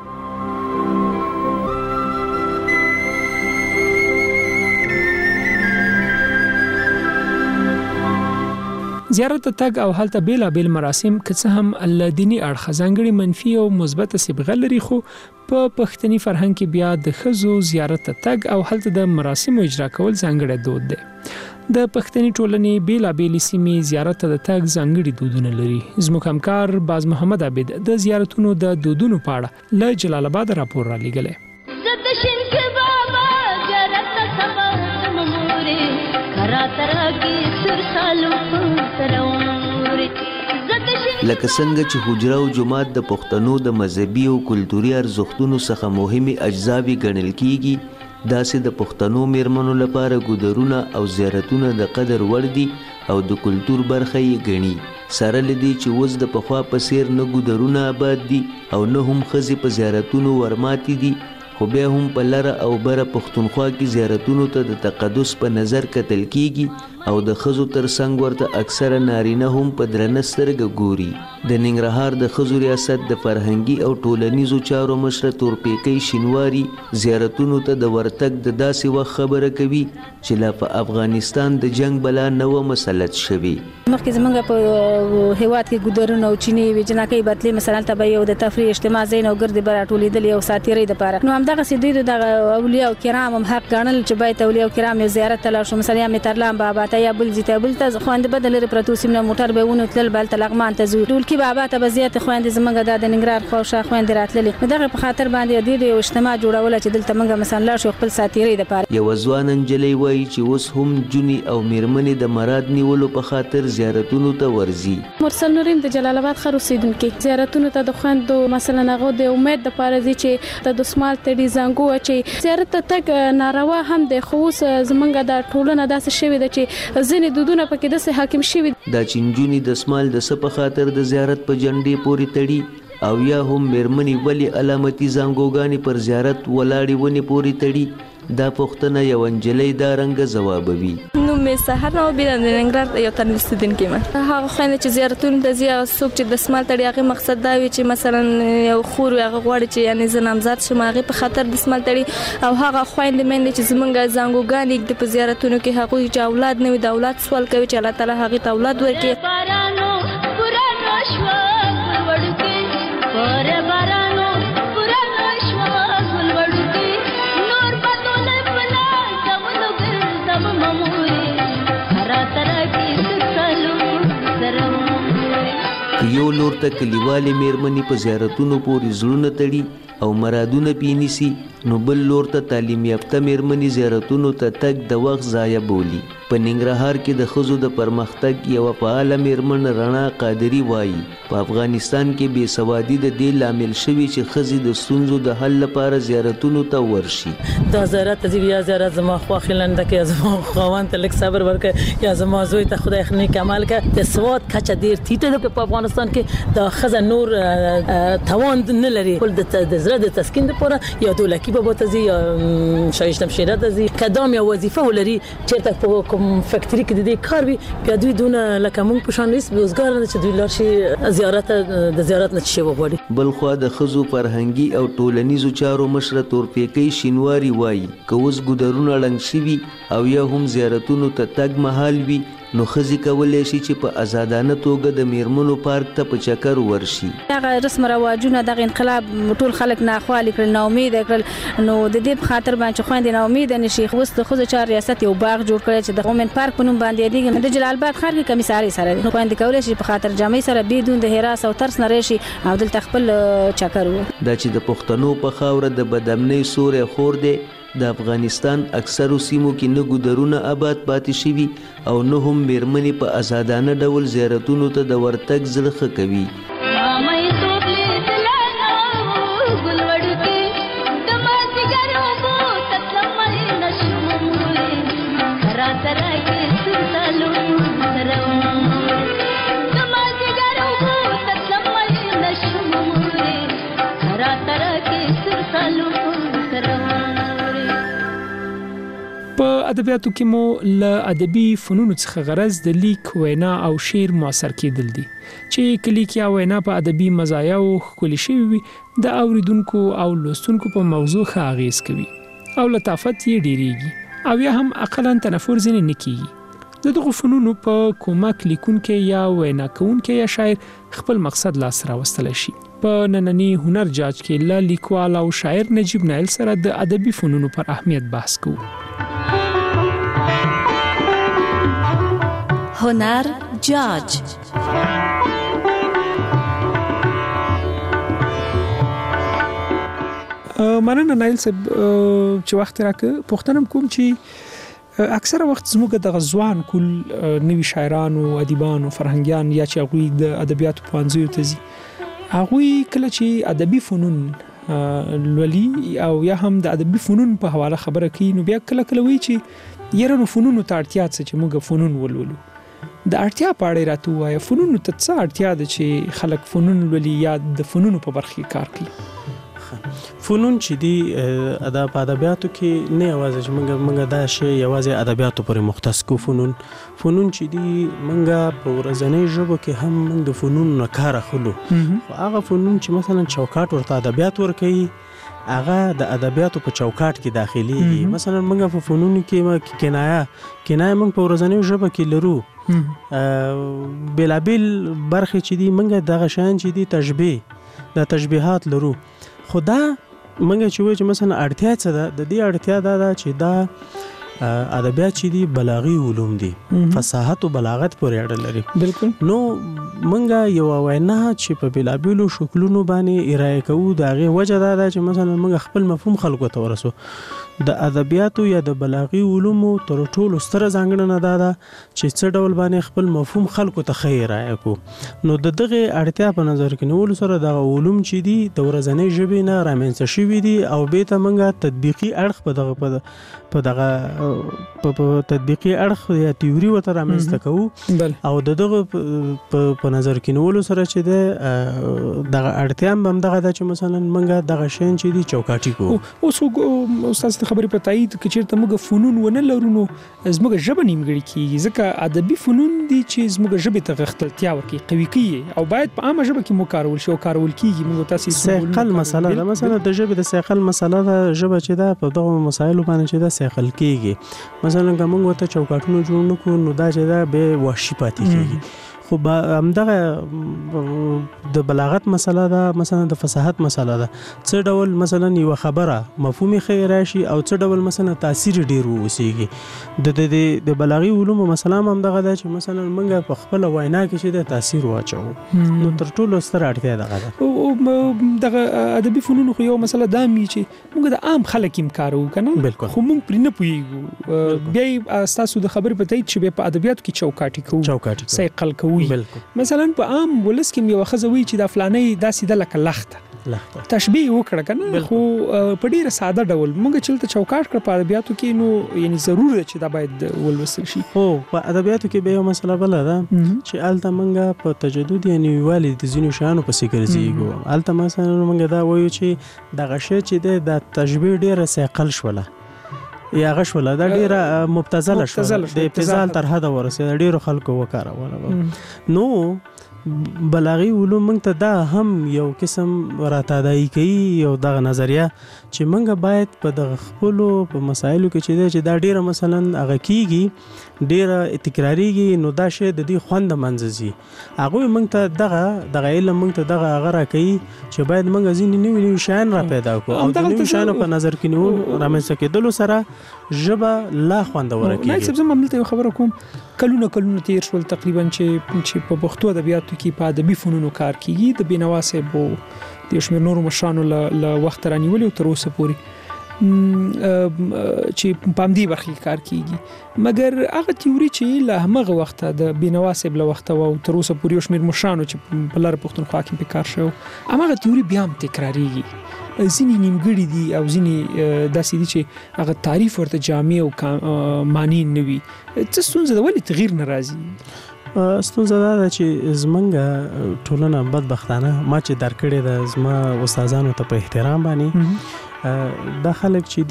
N: زیارت ته تګ او هلته بیلابیل مراسم که څه هم له دیني اړخه ځانګړي منفي او مثبته صبغه لري، خو په پښتني فرهنګ کې بیا د ښځو زیارت ته تګ او هلته د مراسمو اجرا کول ځانګړی دود دی. د پښتني ټولنې بیلابیلې سیمې زیارت ته د تګ ځانګړي دودونه لري. زموږ همکار باز محمد عابد د زیارتونو د دودونو په اړه له جلال آباد راپور را لېږلی.
S: لکه څنګه چې حجره او جماعت د پښتنو د مذهبي او کلتوري ارزښتونو څخه مهمې اجزاوې ګڼل کیږي، داسې د پښتنو میرمنو لپاره ګودرونه او زیارتونه د قدر وړ دي او د کلتور برخه یې ګڼي. سره له دې چې اوس د پخوا په څیر نه ګودرونه آباد دي او نه هم ښځې په زیارتونو ورماتې دي، خو بیا هم په لره او بره پښتونخوا کې زیارتونو ته د تقدس په نظر کتل کیږي او د ښځو تر څنګ ورته اکثره نارینه هم په درنه سترګه ګوري. د ننګرهار د ښځو ریاست د فرهنګي او ټولنیزو چارو مشره تورپیکۍ شینواري زیارتونو ته د ورتګ د داسې وخت خبره کوي چې لا په افغانستان د جنگ بلا نه وه مسلط شوې.
T: مخکې زمونږ په هیواد کې ګودرونه او چینې وې، جنکۍ بتلې مثلا ته به یو د تفریح اجتماع ځای نه او ګردې به راټولېدلې او ساتیرۍ دپاره. نو همدغسې دوی د دغه اولیاء کرام هم حق ګڼل چې باید اولیاء کرام یو زیارت ته لاړ شو. مثلا یا مترلام بابا ته یا بل ځای ته بل ته خویندې به د لرې پرتو سیمو نه موټر به یې ونیو تلل به هلته لغمان ته ځو. ډولکي بابا ته به زیاتې خویندې زمونږ دا د ننګرهار خواوشا خویندې راتللې. نو دغه په خاطر باندې دوی د یو اجتماع جوړوله چې دلته موږ مثلا لاړ شو خپل ساتیرۍ دپاره.
S: یوه ځوانه نجلۍ وایي چې اوس هم جونې او میرمنې د مراد نیولو په خاطر زیارتونو ته ورځي.
U: مرسل نوریم د جلال آباد ښار اوسېدونکې زیارتونو ته د خویندو مثلا هغه د امید دپاره ځي چې د دسمال تړي زنګو اچوي. زیارت ته تګ ناروا هم دی، خو اوس زمونږ دا ټولنه داسې شوې ده چې ځینې دودونه پکې داسې حاکم شوي.
S: دا چې نجونې دسمال د څه په خاطر د زیارت په جنډې پورې تړي او یا هم میرمنې ولې علامتي زنګوګانې پر زیارت ولاړې ونې پورې تړي، دا پوښتنه یوه نجلۍ دا رنګه ځوابوي.
V: نوم مې سحر نوابیده د ننګرهار یو تن اوسېدونکې یم. هغه خویندې چې زیارتونو ته ځي هغه څوک چې دسمال تړي هغې مقصد دا وي چې مثلا یو خور وي هغه غواړي چې یعنې زه نامزاد شم، هغې په خاطر دسمال تړي. او هغه خویندې میندې چې زمونږ زنګوګانې ږدي په زیارتونو کې، هغوی چې اولاد نه وي د اولاد سوال کوي چې الله تعالی هغې ته اولاد ورکړي.
S: یو لور ته کلیوالې میرمنې په زیارتونو پورې زړونه تړي او مرادونه پینیسي نو بل لور ته تعلیم یافته میرمنې زیارتونو ته تګ د وخت ضایع بولي. په ننګرهار کې د ښځو د پرمختګ یوه فعاله میرمن رڼا قادري وایي په افغانستان کې بې سوادي د دې لامل شوي چې ښځې د ستونزو د حل لپاره زیارتونو ته ورشي.
A: دا زیارت ته یا زیارت زما خوښې لنډه کې زما خاوند ته لږ صبر ورکړه یا زما زوی ته خدای نیک عمل کړه. د سواد کچه ډېر ټیټه ده په افغانستان کې. دا ښځه نور توان نه لري د زړه د تسکین لپاره یا دولکي بابا ته ځي یا شایشته مشیره ته ځي کدام یو وظیفه ولري چېرته په کوم فکټري کې د دې کار وي بیا دوی دونه لکه موږ په شان هېڅ بېروزګاره نه چې دوی لاړ شي زیارت د زیارت نه شی وغواړي.
S: بل خوا د ښځو فرهنګي او ټولنیزو چارو مشره تورپیکۍ شینواري وایي که اوس ګودرونه ړنګ شوي او یا هم زیارتونو ته تګ محال وي نو ښځې کولی شي چې په آزادانه توګه د میرمنو پارک ته په چکر ورشي.
T: دغه رسم رواجونه دغه انقلاب ټول خلک ناخوالې کړل ناامیده کړل نو د دې په خاطر باندې چې خویندې ناامیده نه شي. اوس د ښځو چارو ریاست یو باغ جوړ کړی چې د وومن پارک په نوم باندې یادېږي د جلال آباد ښار کې کمیسارۍ سره دی. نو خویندې کولی شي په خاطر جامې سره بدون د هراس او ترس نه راشي او دلته خپل چکر ووهي.
S: دا چې د پښتنو په خاوره د بدامنۍ سوری خور دی د افغانستان اکثرو سیمو کې نه ګودرونه آباد پاتې شوي او نه هم میرمنې په آزادانه ډول زیارتونو ته د ورتګ زړه ښه کوي.
N: په ادبیاتو کې مو له ادبي فنونو څخه غرض د لیک، وینا او شعر موثر کېدل دي چې کلیک یا وینا په ادبي مزایاو ښکلي شوي وي د اوریدونکو او لوستونکو په موضوع ښه اغیز کوي او لطافت یې ډیریږي او یا هم اقلا تنفر ځینې نه کیږي. د دغو فنونو په کومک لیکونکی یا وینا کوونکی یا شاعر خپل مقصد لاس راوستلی شي. په نننی هنر جاج کې له لیکوال او شاعر نجیب نایل سره د ادبي فنونو پر اهمیت بحث کوو.
H: هنر جاج
N: مننه نایل صاحب چې وخت راکړ. پوښتنه کوم چې اکثره وخت زموږ د غزوان کول نوي شاعرانو ادیبانو فرهنګیان یا چې هغوی د ادبیاتو پوهنځیو ته ځي هغوی کله چې ادبي فنون لولي او یا هم د ادبي فنون په حواله خبره کوي نو بیا کله کله وایي چې یره نو فنونو ته اړتیا څه چې موږ فنون ولولو. د اړتیا په اړه راته ووایه فنونو ته څه اړتیا ده چې خلک فنون لولي یا د فنونو په برخه کې کار کوي.
C: فنون چې دی د ادبیاتو کې نه یوازې چې موږ موږ دا شی یوازې ادبیاتو پورې مختص کو فنون فنون چې دی موږ په ورځنۍ ژبه کې هم موږ د فنون نه کار اخلو. خو هغه فنون چې مثلا چوکاټ ورته ادبیات ورکوي هغه د ادبیاتو په چوکاټ کې داخليږي. مثلا موږ په فنون کې کنایه کنایه موږ په ورځنۍ ژبه کې لرو بلابل برخه چې دی موږ دغه شان چې دی تشبیه د تشبیهات لرو. خدا منګه چې وای چې مثلا اړتیا څه ده د دې اړتیا دا ده چې دا ادبیات چې دي بلاغي علوم دي فصاحت او بلاغت پورې اړه لري.
N: بالکل.
C: نو منګه یو وینا چې په بلابلو شکلونو باندې ارائه کوو دا غي وجه دا ده چې مثلا منګه خپل مفهوم خلکو ته ورسو. د ادبیاتو یا د بلاغي علومو تر ټولو ستره ځانګړنه دا ده چې څه ډول باندې خپل مفهوم خلکو ته خیر ارائه کو. نو د دغه اړتیا په نظر کې نیول سره د علوم چې دي د ورځنۍ ژبې نه رامنځته شوي دي او به ته منګه تطبیقي اړخ په دغه په دغه په تطبیقي اړخ یا تیوري وته رامنځته کوو او دغه په نظر کې نیول سره چې د دغه اړتیا هم دغه د چې مثلا منګه دغه شین چې دي چوکاټي کو.
N: اوس استاد خبرې په تایید کې چیرته موږ فنون ونه لرو نو زموږ ژبه نیمګړې کیږي ځکه ادبي فنون دي چې زموږ ژبې ته غښتلتیا ورکوي قوي کوي او باید په عامه ژبه کې مو کارول شي او کارول کیږي. موږ تاسو
C: سیقل مسله ده مثلا د ژبې د سیقل مسله ده ژبه چې ده په دغه مسایلو باندې چې ده سیقل کیږي. مثلا کوم وته چوکاټونو جوړ نکو نو دا چې ده به وحشي پاتې کیږي. خو همدغه د بلاغت مسله ده، مثلا د فصاحت مسله ده، څه ډول مثلا یو خبره مفهومي خیر راشي او څه ډول مثلا تاثیر ډیر وسیږي. د د د بلاغي علومو مسله هم دغه ده چې مثلا موږ په خپل وینا کې چې د تاثیر واچو، نو تر ټولو ستر اړتیا دغه ده.
N: او دغه ادبي فنون خو یو مسله دا می چې موږ د عام خلک هم کارو کنه، خو موږ پر نه پویګو. بیا تاسو د خبرې په تایید چې په ادبیاتو کې چوکاټي کوو،
C: چوکاټي
N: سیقل کوي. مثلا په عام ولس کې یو خزوي چې د فلانې داسې د لکه لخته
C: لخته
N: تشبیه وکړه کنه، خو په ډیره ساده ډول موږ چلته چوکاټ کړ په ادبیاتو کې، نو یعنی ضرور ده چې دا باید ولوستل شي.
C: او په ادبیاتو کې به یو مسله بل ده چې الته موږ په تجدد یعنی والي د زینو شانو په سیګر زیګو، الته مثلا موږ دا وایو چې دغه شی چې د تشبیه ډیره سیقل شوله یا غشوله دا ډیره مبتذله شوله، د ابتذال تر حد ورسېده، ډیرو خلکو وکاروله. نو بلاغي علوم موږ ته دا هم یو قسم راتادای کوي، یو دغه نظریه چې موږ باید په دغه خپلو په مسایلو کې چې چې دا ډیره مثلا هغه کیږي ډیره تکراریږي، نو دا شی د دې خوند منځي هغه موږ ته دغه دغه علم موږ ته دغه هغه راکوي چې باید موږ ځینې نوې نوې شیان را پیدا کړو او د نوې شیانو په نظر کې نیول رامنځته کېدلو سره ژبه لا خوندوره کیږي.
N: نایب صاحب زه مملته یو خبره کوم، کلونه کلونه تیر شول تقریبا چې چې په پښتو ادبیاتو کې په ادبي فنونو کار کیږي، د بینوا صاحب او د شمیر نورو مشرانو له وخت رانیولې او تر اوسه پورې چې په همدې برخه کې کار کیږي. مګر هغه تیوري چې له هغه وخت د بینوا صاحب له وخت او تر اوسه پورې شمیر مشرانو چې په لار پښتونخوا کې په کار شو، هغه تیوري بیا هم تکراریږي. ځینې نیمګړي دي او ځینې داسې دي چې هغه تعریف ورته جامع او معنی نه وي. څه ستونزه ده، ولې تغییر نه راځي؟
C: ستونزه دا ده چې زمونږ ټولنه بدبختانه ما چې درکړې ده زما استادانو ته په احترام باندې دا خلک چې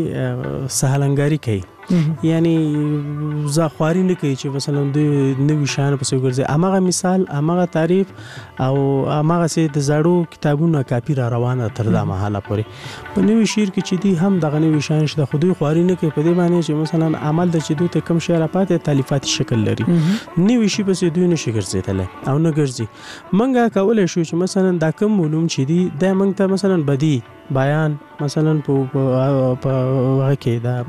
C: دي سهلنګاری کوي، یعنی زاخواري نه کوي چې مثلا د نوې شان په څیر ګرځي. امغه مثال امغه تعریف او امغه سي د زړو کتابونو کاپی را روانه تر دا مهاله پورې په نوې شعر کې چې دي هم دغه نوې شان شته، خو دوی خواري نه کوي په دې معنی چې مثلا عمل د چې دوی ته کم شعر پاتې تالیفاتي شکل لري، نوې شي په دوی نشي ګرځیدل او نه ګرځي. منګه کولای شو چې مثلا دا کم علوم چې دي د منګ ته مثلا بدی بیان مثلا په په هغه کې دا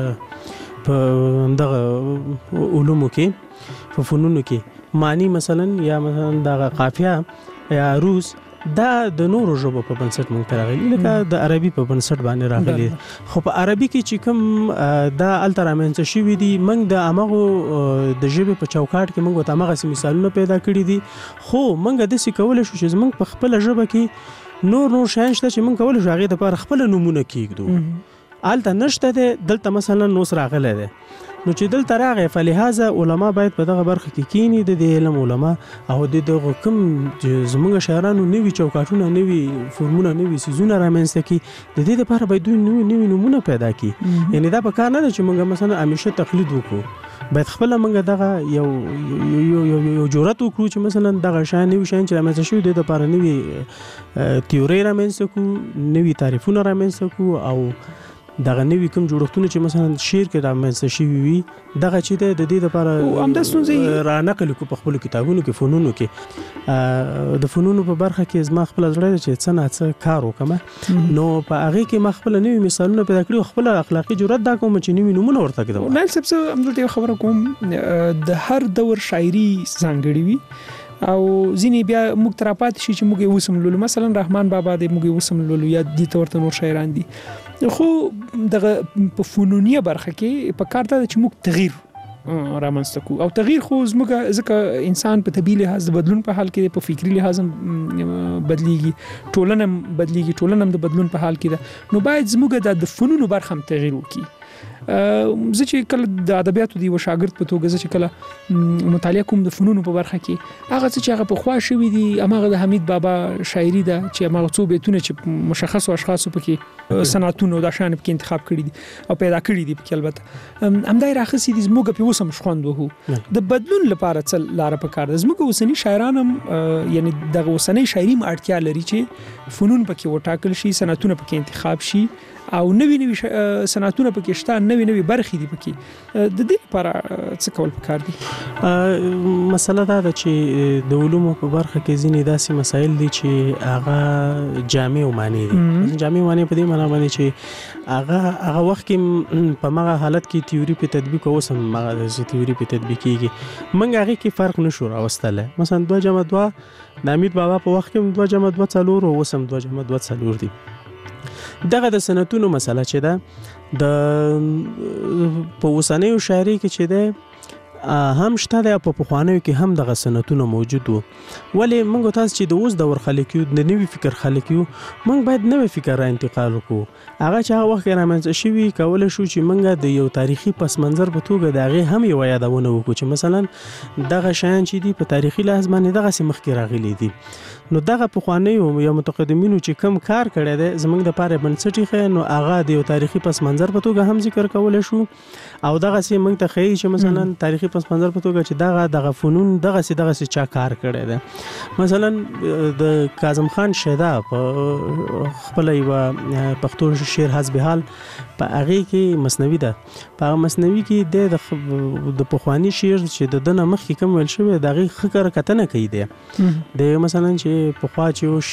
C: په په دغه علومو کې په فنونو کې معنی مثلا یا مثلا دغه قافیه یا عروض دا د نورو ژبو په بنسټ مونږ ته راغلي، لکه د عربي په بنسټ باندې راغلي. خو په عربي کې چې کوم دا الترامنځ شوی دي مونږ د امغه د ژبې په چوکاټ کې مونږ ته امغه مثالونه پیدا کړی دي، خو مونږ د څه کول شو چې مونږ په خپل ژبه کې نور نور شین شته چې مونږ کول شو هغه د پر خپل نمونه کېږدو. آلته نشته ده، دلته مثلا نوس راغله ده، نو چې دلته راغی فلهذا علما باید په دغه برخه کې کینی د علم علما او د دغه کوم زموږ شاعرانو نوی چوکاټونه نوی فورمونه نوی سيزونه رامنځته کی، د دې لپاره باید دوی نوی نوی نمونه پیدا کی. یعنی دا په کار نه چې موږ مثلا همیشه تقلید وکړو، باید خپل موږ دغه یو یو یو یو جرأت وکړو چې مثلا دغه شان نوی شان چې رامنځته شوی د لپاره نوی تیوري رامنځته کو، نوی تعریفونه رامنځته کو او دغه نوی کوم جوړښتونه چې مثلا شعر کې رامنځته شوي وي دغه چې د دې لپاره
N: همدا ستونزې
C: را نقل کو په خپل کتابونو کې فنونو کې د فنونو په برخه کې زما خپل زړه چې څه نه څه کار وکم، نو په هغه کې ما خپل نوی مثالونه پیدا کړو، خپل اخلاقی جرأت دا کوم چې نوی نمونه ورته کړم.
N: نایل صاحب زه همدلته یو خبره کوم، د هر دور شاعري ځانګړي وي او ځینې بیا موږ تراپات شي چې موږ وسم لولو، مثلا رحمان بابا د موږ وسم لولو یا د تورته نور شاعران دي، خو دغه په فنونیه برخه کې په کار ته چې موږ تغییر رامنځته کو او تغییر خو زموږ ځکه انسان په طبيعي لحاظ د بدلون په حال کې، په فکری لحاظ بدليږي، ټولنه بدليږي، ټولنه د بدلون په حال کې ده، نو باید زموږ د فنونو برخه هم تغییر وکړي. زه چې کله د ادبیاتو دی و شاګرد په توګه زه چې کله مطالعه کوم د فنونو په برخه کې، هغه څه چې هغه په خوا شوی دي هغه د حمید بابا شاعري ده چې هغه څو بیتونه چې مشخص او اشخاص په کې صنعتونو د شان په انتخاب کړی دي او پیدا کړی دي، په البته همدای راخصي دي زموږ په وسم شخوند وو د بدلون لپاره څل لار په کار ده. زموږ وسنی شاعران هم یعنی د وسنی شاعري اړتیا لري چې فنون په کې وټاکل شي، صنعتونه په کې انتخاب شي او نوی نوی صنعتونه پکې شته، نوې نوې برخې دي پکې د دې لپاره څه کول پکار دي؟
C: مسله دا ده چې د علومو په برخه کې ځینې داسې مسایل دي چې هغه جامع معنی دي. جامع معنی په دې معنی باندې چې هغه هغه وخت کې په هغه حالت کې تیوري په تطبیق او سم هغه تیوري په تطبیق کېږي موږ هغه کې فرق نشو راوستله. مثلا دوه جمع دوه د امید بابا په وخت کې دوه جمع دوه څلور او سم دوه جمع دوه څلور دي. دغه د سنتونو مسله چې ده د په اوسنیو شاعري کې چې ده هم شته د په پخوانیو کې هم دغه سنتونه موجود وو. ولې موږ تاسو چې د اوس دور خلک یو د نوې فکر خلک یو موږ باید نوې فکر را انتقال وکړو. هغه چې هغه وخت رامنځته شوي کولای شو چې موږ د یو تاریخي پس منظر په توګه د هغې هم یو یادونه وکړو چې مثلا دغه شیان چې دي په تاریخي لحاظ باندې دغسې مخکې راغلي دي. نو دغه پخوانیو یا متقدمینو چې کم کار کړی دی زموږ دپاره بنسټ یې نو هغه د یو تاریخي پس منظر په توګه هم ذکر کولی شو او دغسې موږ ته ښیي چې مثلا تاریخي پس منظر په توګه چې دغه دغه فنون دغسې دغسې چا کار کړی دی. مثلا د کاظم خان شیدا په خپله یوه پښتو شعر حسب حال په هغې کې مثنوي ده. په هغه مثنوي کې د پخواني شعر چې د ده نه مخکې کوم ویل شوی د هغې ښه کره کتنه کوي دی. د مثلا چې پخوا چې یو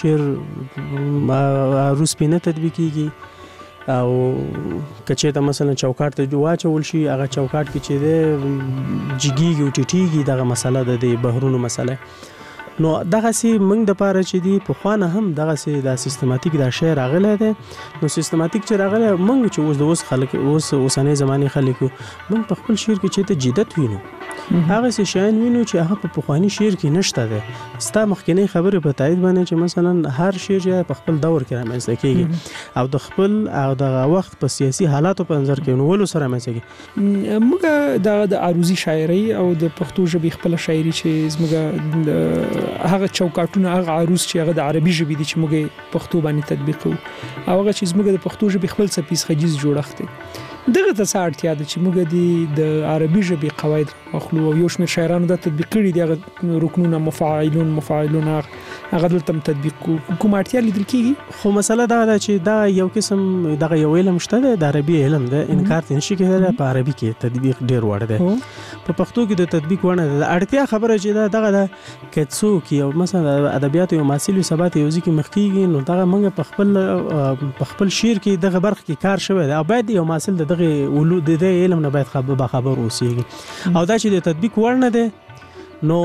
C: شعر عروض پې نه تطبیقېږي او که چېرته مثلا چوکاټ ته واچول شي هغه چوکاټ کې چې دی جګېږي او ټیټېږي دغه مسله ده د بحرونو مسله. نو دغسې موږ دپاره چې دي پخوا نه هم دغسې دا سیستماتیک دا شی راغلی دی. نو سیستماتیک چې راغلی موږ چې اوس د اوس خلک اوس اوسنۍ زمانې خلک یو موږ په خپل شعر کې چېرته جدت وینو هغسې شیان وینو چې هغه په پخواني شعر کې نشته دی. ستا مخکینۍ خبرې په تایید باندې چې مثلا هر شعر چې په خپل دور کې رامنځته کېږي او د خپل او دغه وخت په سیاسي حالاتو په نظر کې نیولو سره رامنځته کېږي.
N: موږ دغه د عروضي شاعرۍ او د پښتو ژبې خپله شاعري چې زموږ هغه چوکاټونه هغه عروض چې هغه د عربي ژبې دي چې موږ پښتو باندې تطبیق کوو او هغه چې زموږ د پښتو ژبې خپل څپیز خجیز جوړښت دی دغه ته څه اړتیا ده چې موږ د عربي ژبې قواعد واخلو او یو شمېر شاعرانو دا تطبیق کړي دي هغه رکنونه مفاعلون مفاعلون هغه دلته تطبیق کوم اړتیا لیدل کېږي.
C: خو مسله دا ده چې دا یو قسم دغه یو علم شته دی د عربي علم ده انکار ته نشي کېدلی. په عربي کې تطبیق ډېر وړ دی په پښتو کې د تطبیق ونه ده. اړتیا خبره چې دا دغه ده که څوک یو مثلا ادبیات یو محصل وي سبا ته یو ځای کې مخ کېږي نو دغه موږ په خپل په خپل شعر کې دغه برخه کې کار شوی دی او باید یو محصل د دغه ولو د دې علم نه باید خبر باخبر اوسېږي او دا چې د تطبیق وړ نه دی نو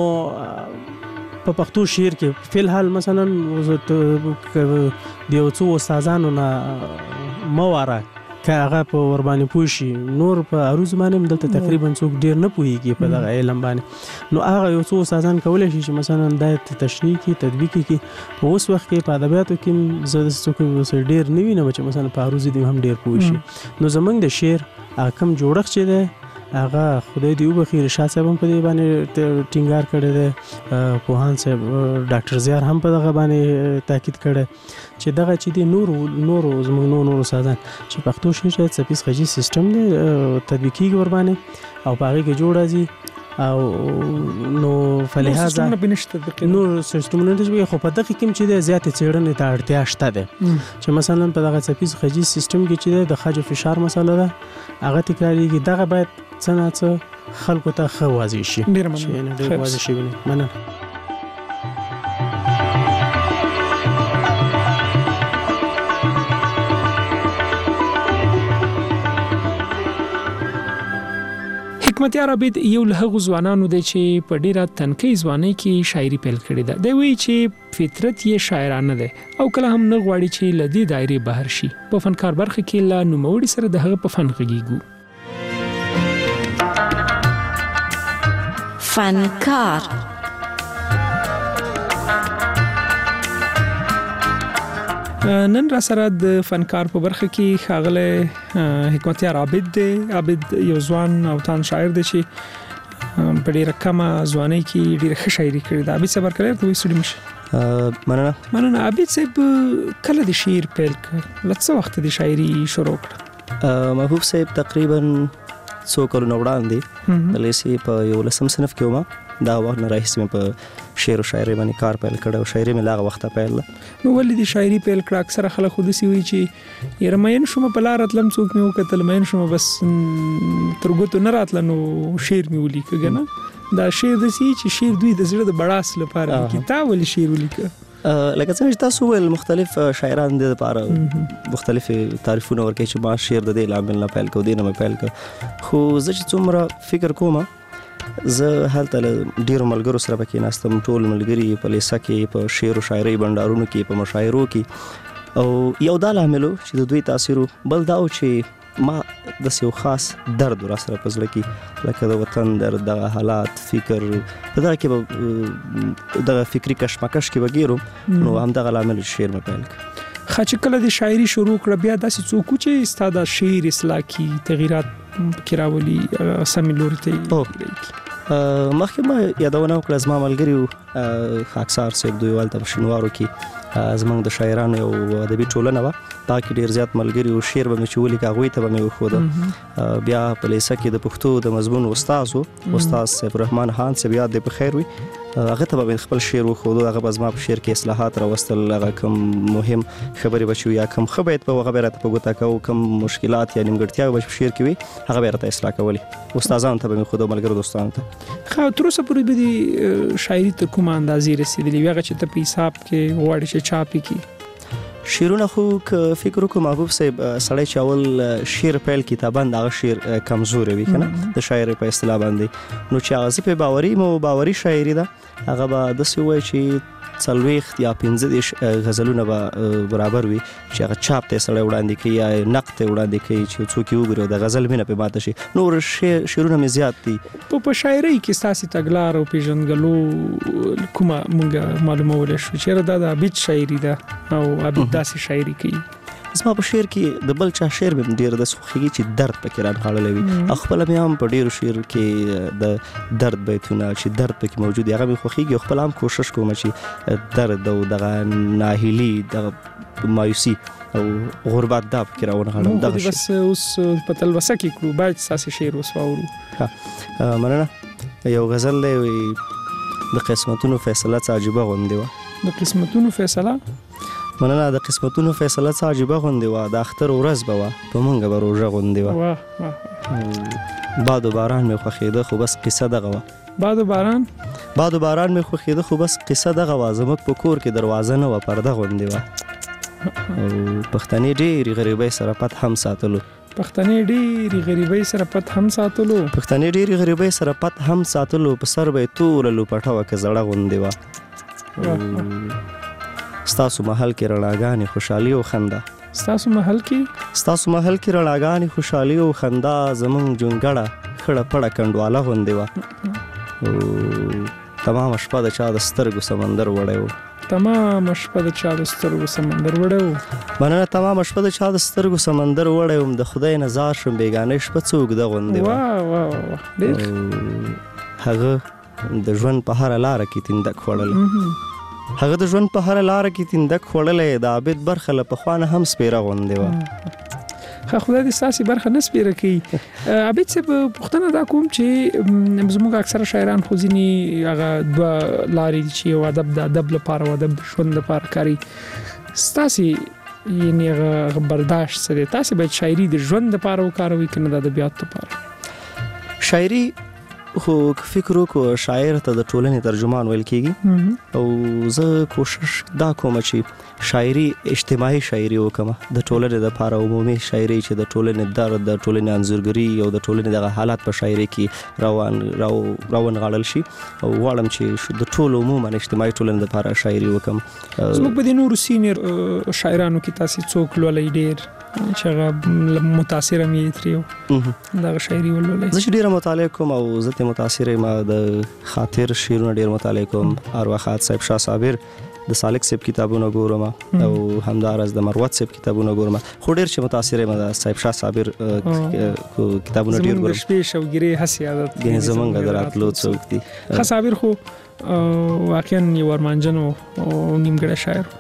C: په پښتو شعر کې فی الحال مثلا د یو څو استادانو نه مواره که هغه په ور باندې پوه شي نور په عروض باندې دلته تقریبا څوک ډېر نه پوهېږي په دغه علم باندې. نو هغه یو څو استادان کولی شي چې مثلا دا تشریح کړي تطبیق کړي. په اوس وخت کې په ادبیاتو کې زه څوک ډېر نه وینم چې مثلا په عروض دې هم ډېر پوه شي. نو زموږ د شعر هغه کم جوړښت چې دی هغه خدای دې وبخي رشاد صاحب هم په دې باندې ټینګار کړی دی پوهان صاحب ډاکټر زیار هم په دغه باندې تاکید کړی چې دغه چې دی نور نور زموږ نور نور استادان چې پښتو شعر څپیز خجیز سیستم دی تطبیق کېږي ور باندې او په هغې کې جوړ راځي او نو فلهذا نور سیستمونه نشته خو په دغه کې چې د زیاتې څېړنې ته اړتیا شته ده چې مثلا په دغه څپیز خجیز سیستم کې چې د خج فشار مسله ده هغه تکراریږي دغه باید څه نه څه خلکو ته ښه واضح شي.
N: ډېر مننه.
C: ډېر واضح شي. مننه.
N: حکمتیار عابد یو له هغو ځوانانو دی چې په ډیره تنکۍ ځوانۍ کې شاعري پیل کړې ده. دی وایي چې فطرت یې شاعرانه دی او کله هم نه غواړي چې له دې دایرې بهر شي. په فنکار برخه کې له نوموړي سره د هغه په فن غږیږو.
H: فنکار
N: نن را سره د فنکار په برخه کې ښاغلی حکمتیار عابد دی. عابد یو ځوان او تان شاعر دی چې په ډیره کمه ځوانۍ کې ډیره ښه شاعري کړې ده. عابد صاحب هرکلی ورته وایي ستړي مه شي.
O: مننه.
N: مننه. عابد صاحب کله د شعر پیل کړ؟ له څه وخته د شاعري شروع کړه؟
O: محبوب صاحب تقریبا څو کلونه وړاندې د لیسې په یولسم صنف کې وم. دا وخت نه راهیسې مې په شعر او شاعري باندې کار پیل کړ او شاعري مې لاغه وخت پیل
N: نو ولې د شاعري پیل کړ اکثر خلک خود سي وی چې يرمین شوم په لار اتلم څوک مې وکتل مې شوم بس ترګوت نه راتل نو شعر مې ولیک کنه دا شعر د سي چې شعر دوی د زړه د بڑاس لپاره کتاب ولې شعر ولیک
O: لکه څنګه تاسو ول مختلف شاعران د لپاره مختلف تعریفونه ورکړي چې ما شعر د دې لامل نه پیل کو دینه مې پیل کو خو زه چې څومره فکر کوم زه هلته ډیر ملګرو سره پکې ناستم ټول ملګري په لیسه کې په شعر او شاعري بندارونو کې په مشاعرو کې او یو دا لامل چې د دوی تاثیر بل دا چې ما د یو خاص درد را سره پزړه کې لکه د وطن درد د حالات فکر دا کې د فکری کشمکش کې وګیرو نو هم د لامل شعر مې پیل کړ
N: خاص کله د شاعري شروع کړ بیا داسې څوک چې ستاده شعر اصلاح کی تغیرات کراولي سملور ته
O: مخکې ما یادونه وکړه زما ملګری خاکسار صاحب دوی والته شنوارو کې زمونږ د شاعرانو یو ادبي ټولنه وه تا کې ډېر زیات ملګري او شعر به مې چې ولیکه هغوی ته به مې وښوده بیا په لیسه کې د پښتو د مضمون استاد و استاد سیف الرحمن خان صاحب یاد دی په خیر وي هغه ته به مې خپل شعر وښوده هغه به زما په شعر کې اصلاحات راوستل هغه کوم مهم خبرې به چې یا کوم ښه بیت به هغه به راته په ګوته کوو کوم مشکلات یا نیمګړتیاوې به په شعر کې وي هغه به یې راته اصلاح کولې استادانو ته به مې ښوده ملګرو دوستانو ته
N: خو تر اوسه پورې به د شاعري ته کومه اندازې رسېدلې وي هغه چې ته په حساب کې غواړې چې چاپې کړي
O: شعرونه خو که فکر وکړو محبوب صاحب سړی چې اول شعر پیل کتابان دغه شعر کمزور وي کنه د شاعر په اصطلاح باندې نو چې هغه په باوري مو باوري شاعري ده هغه به د سی وای چې څلويخت یا پنځه دیش غزلونه به برابر وي چې هغه چاپ ته سړی وړاندې کوي یا نقد ته وړاندې کوي چې څوک یې وګوري د غزل مینه په ماته شي نور شعرونه مې زیات دي
N: په شاعري کې ستاسو تګلار او پیژنګلو کومه مونږه معلومول شو چې دا د بیت شاعري ده او ابي داسې شاعري کوي
O: زما په شعر کې د بل چا شعر به ډیر د سوخیږي چې درد پکې راغلی وي خپل مې هم په ډیرو شعر کې د درد بیتونه چې درد پکې موجود هغه مې خوخیږي خپل هم کوشش کوم چې درد او دغه ناهیلی د مایوسی او غربت دا پکې راونه
N: دغه بس اوس په تلوسه کې کړو باید ساسي شعر وسوارو
O: مننه یو غزل دی د قسمتونو فیصله عجيبه غوندي و
N: د قسمتونو فیصله
O: مننه د قسمتونو فیصله څه عجيبه غوندي و د اختر ورځ به و په مونږه به روزه غوندي و
N: واه واه
O: باد و باران مې خوخیده خو بس قصه دغه و
N: باد و باران
O: باد و باران مې خوخیده خو بس قصه دغه و زموږ په کور کې دروازه نه و پرده غوندي و پښتني ډېری غریبۍ سره پت هم ساتلو
N: پښتني ډېری غریبۍ سره پت هم ساتلو
O: پښتني ډېری غریبۍ سره پت هم ساتلو په سر به تور لوپټه و کې زړه غوندي و ستاسو محل کې رڼاګانې خوشحالي او خندا
N: ستاسو محل کې
O: ستاسو محل کې رڼاګانې خوشحالي او خندا زمونږ جونګړه خړه پړه کندواله غوندي و تمام شپه د چا د سترګو سمندر وړی و
N: تمام شپه د چا د سترګو سمندر وړی و
O: مننه تمام شپه د چا د سترګو سمندر وړی وم د خدای نظر شم بیګانې شپه څه اوږده غوندي و
N: واه واه ډېر
O: هغه د ژوند په هره لاره کې تندک خوړل هغه د ژوند په هر لار کې تندک خوړلې د عابد برخه له پخوانه هم سپیره غوندي و
N: خو خدای دې ساسي برخه نه سپیره کوي عابد څه پښتنه دا کوم چې زموږ اکثره شاعران خو ځینی هغه دوه لارې چې یو ادب د ادب لپاره او ادب د ژوند لپاره کوي ستاسي یعنی هغه برداشت سره تاسو باید شاعري د ژوند لپاره وکاروي کنه د ادبیات لپاره
O: شاعري خو فکر وکړو شاعر ته د ټولنې ترجمان ویل کیږي او زه کوشش دا کوم چې شاعري اجتماعي شاعري وکم د ټولنې د لپاره عمومي شاعري چې د ټولنې درد د ټولنې انځورګري او د ټولنې د حالات په شاعري کې روان روان غاړل شي او غواړم چې د ټولو عموما اجتماعي ټولنې لپاره شاعري وکم
N: زموږ په نورو سینیر شاعرانو کې تاسو څوک لولای ډیر چې هغه متاثر مې تریو دا شاعري ولولای
O: زه ډیر مطالعه کوم او زه ته متاثر ما د خاطر شعرونه ډیر مطالعه کوم ارواخات صاحب شاه صابر د سالک صاحب کتابونه ګورم او همدارس د مروت صاحب کتابونه ګورم خو ډیر چې متاثر ما د صاحب شاه صابر کتابونه ډیر ګورم
N: شپې شوګری هسي عادت
O: ګنې زمونږ دراتلو څوک دي
N: خاص صابر خو واقعا یو ورمانجن او نیمګړی شاعر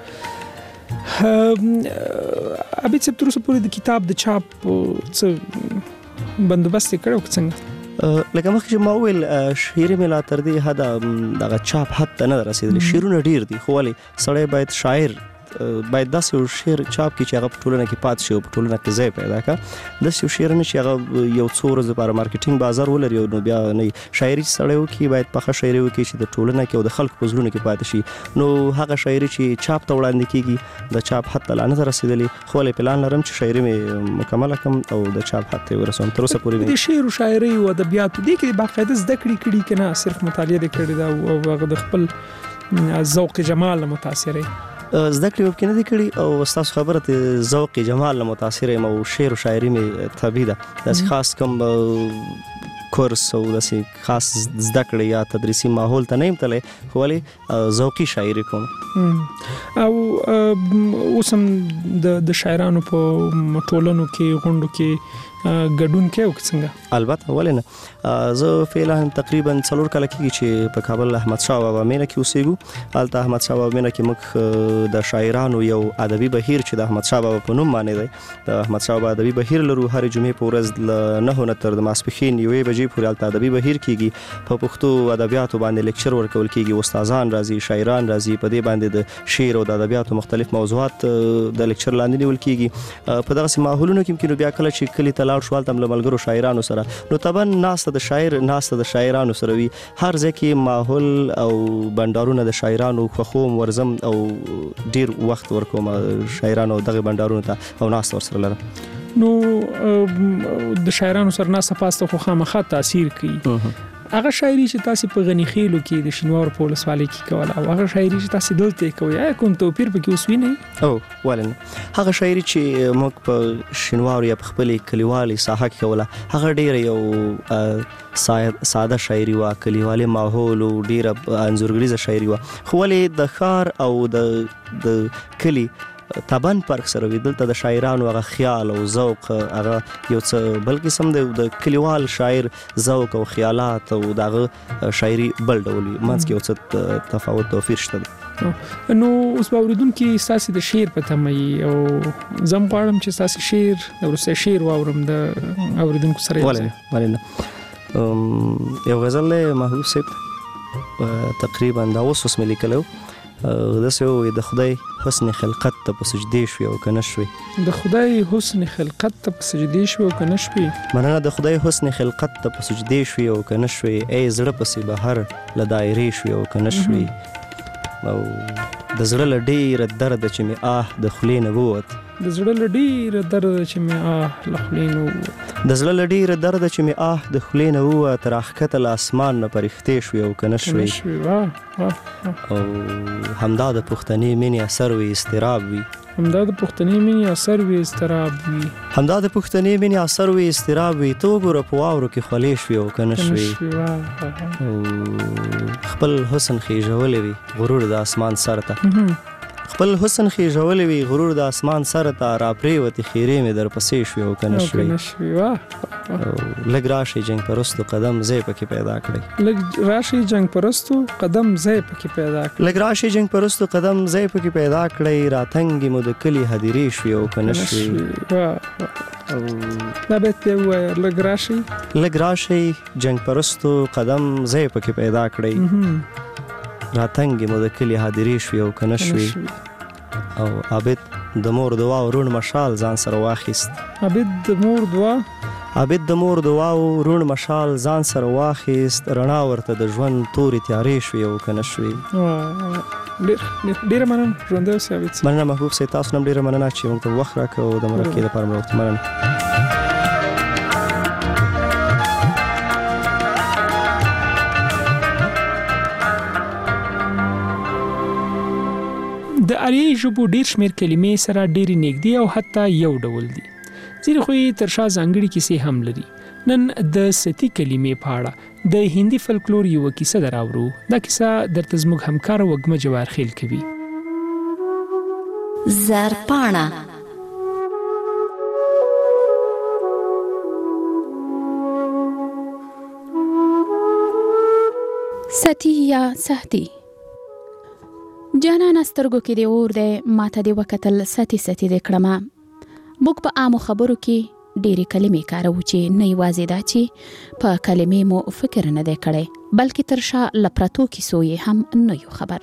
N: ابي څه تر اوسه پورې د کتاب د چاپ څه بندوبست کړو څنګه
O: لکه مخکې چې ما وویل شعري مې لا تر دې حده دغه چاپ حد ته نه رسېدلی. شعرونه ډېر دي خو ولې سړی باید شاعر باید داسې یو شعر چاپ کړي چې هغه په ټولنه کې پاتې شي او په ټولنه کې ځای پیدا کړه. داسې یو شعر نه چې هغه یو څو ورځې لپاره مارکیټینګ بازار ولري نو بیا نه شاعري چې سړی وکړي باید پخه شاعري وکړي چې د ټولنه کې او د خلکو په زړونو کې پاتې شي. نو هغه شاعري چې چاپ ته وړاندې کېږي د چاپ حد ته لا نه رسېدلې خو ولې پلان لرم چې شاعري مې مکمله کړم او د چاپ حد ته ورسوم. تر اوسه پورې
N: د شعر او شاعري او ادبیاتو دې کې باقاعده زده کړې کړي که نه صرف مطالعه دې کړې ده او هغه د خپل ذوق جمال نه متاثرې؟
O: زده کړې ممکن نه دي کړي او ستاسو خبره ته ذوق جمال نه متاثر یم او شعر او شاعري مې طبیعي ده. داسې خاص کوم کورس او داسې خاص زده کړې یا تدریسي ماحول ته نه یم تللی خو ولې ذوقي شاعري کوم.
N: او اوس هم د شاعرانو په ټولنو کې غونډو کې ګډون کوي او څنګه؟
O: البته ولې نه. زه فعلا تقریبا څلور کاله کېږي چې په کابل احمد شاه بابا مینه کې اوسېږو. هلته احمد شاه بابا مینه کې موږ د شاعرانو یو ادبي بهیر چې د احمد شاه بابا په نوم باندې دی د احمد شاه بابا ادبي بهیر لرو. هرې جمعې په ورځ له نهو نه تر د ماسپښین یوې بجې پورې هلته ادبي بهیر کېږي. په پښتو ادبیاتو باندې لیکچر ورکول کېږي. استادان راځي، شاعران راځي، په دې باندې د شعر او د ادبیاتو مختلف موضوعات د لیکچر لاندې نیول کېږي. په دغسې ماحولونو کې ممکن بیا کله چې کلي ته لاړ شو هلته هم له ملګرو شاعرانو سره نو طبعا ناسته د شاعر ناسته د شاعرانو سره وي. هر ځای کې ماحول او بنډارونه د شاعرانو خوښوم ورځم او ډیر وخت ورکوم شاعرانو دغه بنډارونو ته او ناسته ورسره لرم.
N: نو د شاعرانو سره ناسته پاسته خو خامخا تاثیر کوي. هغه شاعري چې تاسو په غنی خېلو کې د شینوار په ولسوالۍ کې کوله او هغه شاعري چې تاسو دلته کوي یا کوم توپیر پکې اوس وینئ؟
O: او ولن هغه شاعري چې موږ په شینوار یا په خپل کلیوالي ساحه کې کوله هغه ډیره یو ساده شاعري وا، کلیوالي ماحول او ډیره انځورګریزه شاعري وا. خو ولې د ښار او د د کلی طبعاً فرق سره وي. دلته د شاعرانو هغه خیال او ذوق هغه یو څه بل قسم دی. د کلیوال شاعر ذوق او خیالات او دغه شاعري بل ډول وي. منځ کې یو څه تفاوت توپیر شته.
N: نو اوس به اوریدونکي ستاسو د شعر په تمه او زم غواړم چې ستاسو شعر د ورسره شعر واورم د اوریدونکو سره.
O: ولې ولې نه یو غزل محبوب صاحب تقریبا دا اوس اوس مې لیکلو داسې وي د خدای حسن خلقت ته په سجدې شوي او که نه شوي.
N: د خدای حسن خلقت ته په سجدې شوي او که نه شوي.
O: مننه. د خدای حسن خلقت ته په سجدې شوي او که نه شوي. ای زړه پسې بهر له دایرې شوي او که نه شوي. او د زړه له ډېره درده چې مې آه د خولې نه ووت.
N: د زړه له ډېره درده چې مې آه له خولې نه ووت.
O: د زړه له ډېره درده چې مې آه د خولې نه ووت. راښکته له اسمان نه پرښتې شوي او که نه شوي. او همدا د پښتنې مینې اثر وي اضطراب وي.
N: همدا د پښتنې مینې اثر وي اضطراب وي.
O: همدا د پښتنې مینې اثر وي اضطراب وي. ته وګوره په واورو کې خولې شوي او که نه شوي. او خپل حسن خېژولی وي غرور د اسمان سر ته. خپل حسن خېژولی وي غرور د اسمان سر ته. را پرېوتې خیرې مې در پسې شوي او که نه شوي. لږ راشئ جنګ پرستو قدم ځای پکې پیدا کړئ.
N: لږ راشئ جنګ پرستو قدم ځای پکې پیدا کړئ.
O: لږ راشئ جنګ پرستو قدم ځای پکې پیدا کړئ. راتنګې مو د کلي هدیرې شوي او که نه شوي.
N: دا بیت دی ووایه لږ راشئ
O: لږ راشئ جنګ پرستو قدم ځای پکې پیدا کړئ. راتنګې مو د کلي هدیرې شوي او که نه شوي. او عابد د مور دعا او روڼ مشال ځان سره واخیست.
N: عابد د مور دعا
O: عابد د مور دعا او روڼ مشال ځان سره واخیست. رڼا ورته د ژوند تورې تیارې شوي او که نه شوي.
N: ډېره مننه ژوندی اوسئ عابد صاحب.
O: مننه محبوب صاحب. تاسو هم ډېره مننه چې موږ ته وخت راکړ او د مرکې لپاره مو وخت. مننه.
N: د آریایي ژبو ډېر شمېر کلمې سره ډېرې نږدې او حتی یو ډول دي. ځینې خو یې تر شا ځانګړې کیسې هم لري. نن د ستی کلمې په اړه د هندي فلکلور یوه کیسه در اورو. دا کیسه درته زموږ همکار وږمه جواهرخیل کوي.
H: زرپاڼه
P: ستی یا سهتی. جانان سترګو کې دی اور دی، ماته دی وکتل ستی ستی دی کړمه. موږ په عامو خبرو کې ډېرې کلمې کاروو چې نه یوازې دا چې په کلمې مو فکر نه دی کړی بلکې تر شا له پرتو کیسو یې هم نه یو خبر.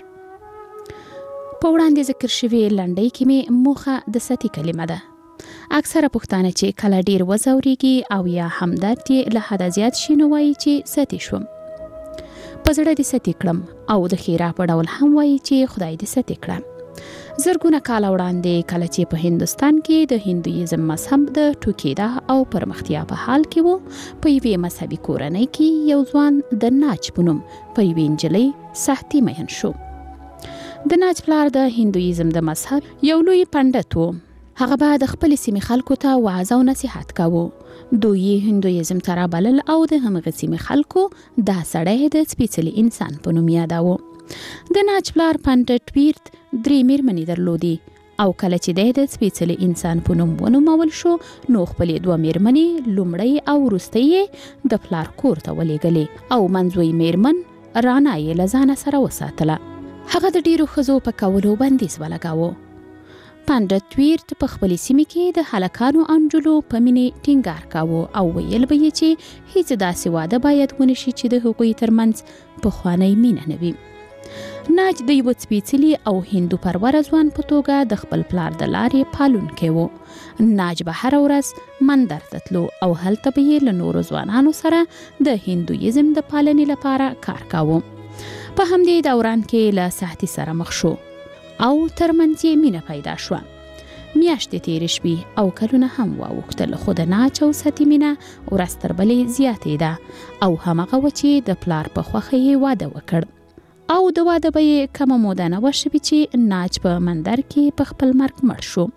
P: په وړاندې ذکر شوي لنډۍ کې مې موخه د ستی کلمه ده. اکثره پښتانه چې کله ډېر وځورېږي او یا همدرد یې له حده زیات شي نو وایي چې ستی شوم. په زړه دې ستی کړم او د ښیرا په ډول هم وایي چې خدای دې ستی کړه. زرګونه کاله وړاندې کله چې په هندوستان کې د هندویزم مذهب د ټوکېدا او پرمختیا په حال کې وو، په یوې مذهبي کورنۍ کې یو ځوان د ناج په نوم په یوې نجلۍ سختي مین شو. د ناج پلار د هندویزم د مذهب یو لوی پنډت و. هغه به د خپلې سیمې خلکو ته وعظ او نصیحت کاوه. دوی یې هندویزم ته رابلل او د همغې سیمې خلکو دا سړی د سپېڅلي انسان په نوم یاداوه. د ناج پلار پنډت ویرت درې میرمنې درلودې او کله چې دی د سپېڅلي انسان په نوم ونومول شو نو خپلې دوه میرمنې لومړی او وروستۍ یې د پلار کور ته ولېږلې او منځوۍ میرمن رانا یې له ځانه سره وساتله. هغه د ډېرو ښځو په کولو بندیز ولګاوه. پنډت ویرت په خپلې سیمې کې د هلکانو او نجونو په مینې ټینګار کاوه او ویل به یې چې هیڅ داسې واده باید ونشي چې د هغوی ترمنځ پخوانۍ مینه نه وي. ناج د یوه سپېڅلي او هندو پروره ځوان په توګه د خپل پلار د لارې پالونکی و. ناج به هره ورځ مندر ته تلو او هلته به یې له نورو ځوانانو سره د هندویزم د پالنې لپاره کار کاوه. په همدې دوران کې له سختي سره مخ شو او ترمنځ یې مینه پیدا شوه. میاشتې تېرې شوې او کلونه هم واوښتل، خو د ناج او ستی مینه ورځ تر بلې زیاتېده او همغه وه چې د پلار په خوښه یې واده وکړ او د واده به یې کمه موده نه وه شوې چې ناج په مندر کې په خپل مرګ مړ شو.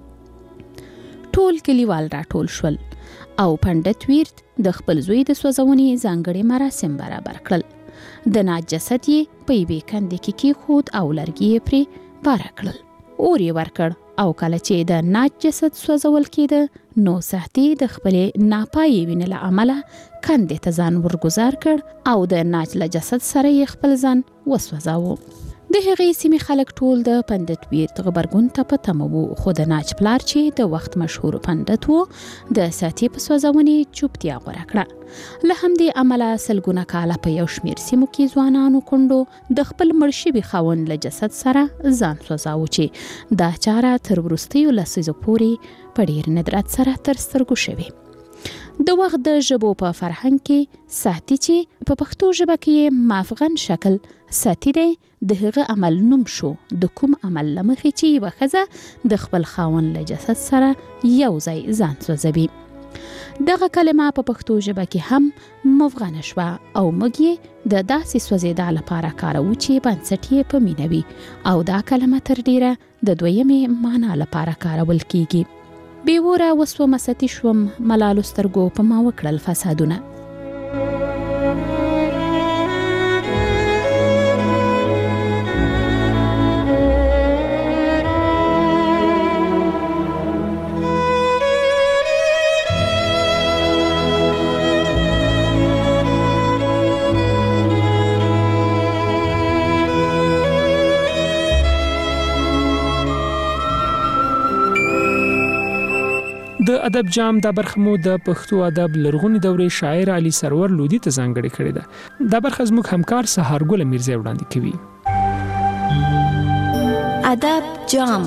P: ټول کلیوال راټول شول او پنډت ویرت د خپل زوی د سوځونې ځانګړي مراسم برابر کړل. د ناج جسد یې په یوې کندې کې کېښود او لرګي یې پرې باره کړل. اور یې ورکړ او کله چې د ناج جسد سوځول کېده نو سختي د خپلې ناپایې وینې له امله کندې ته ځان ورګزار کړ او د ناج له جسد سره یې خپل ځان وسوځاوه. د هغې سیمې خلک ټول د پنډت ویرت غبرګون ته په تمه وو، خو د ناج پلار چې د وخت مشهور پنډت و د سختي په سوځونې چوپتیا غوره کړه. له همدې امله سلګونه کاله په یو شمېر سیمو کې ځوانانو کونډو د خپل مړ شوي خاوند له جسد سره ځان سوځاوه چې دا چاره تر وروستیو لسیزو پورې په ډېر ندرت سره تر سترګو شوې. د وخت د ژبو په فرهنګ کې ساتي چې په پښتو ژبه کې مافغن شکل ساتي دی د هغه عمل نوم شو، د کوم عمل له مخې چې یوه ښځه د خپل خاوند له جسد سره یو ځای ځان سوځوي. دغه کلمه په پښتو ژبه کې هم مفغنه شوه او موږ یې د داسې سوځېدا لپاره کاروو چې بنسټ یې په مینه وي او دا کلمه تر ډیره د دویمې معنا لپاره کارول کیږي. بې وره وسومه ستی شوم، ملالو سترګو په ما وکړل فسادونه.
N: د ادب جام دا برخه مو د پښتو ادب لرغونی دورې شاعر علي سرور لودي ته ځانګړې کړې ده. دا برخه زموږ همکار سهارګل میرزا وړاندې کوي.
H: ادب جام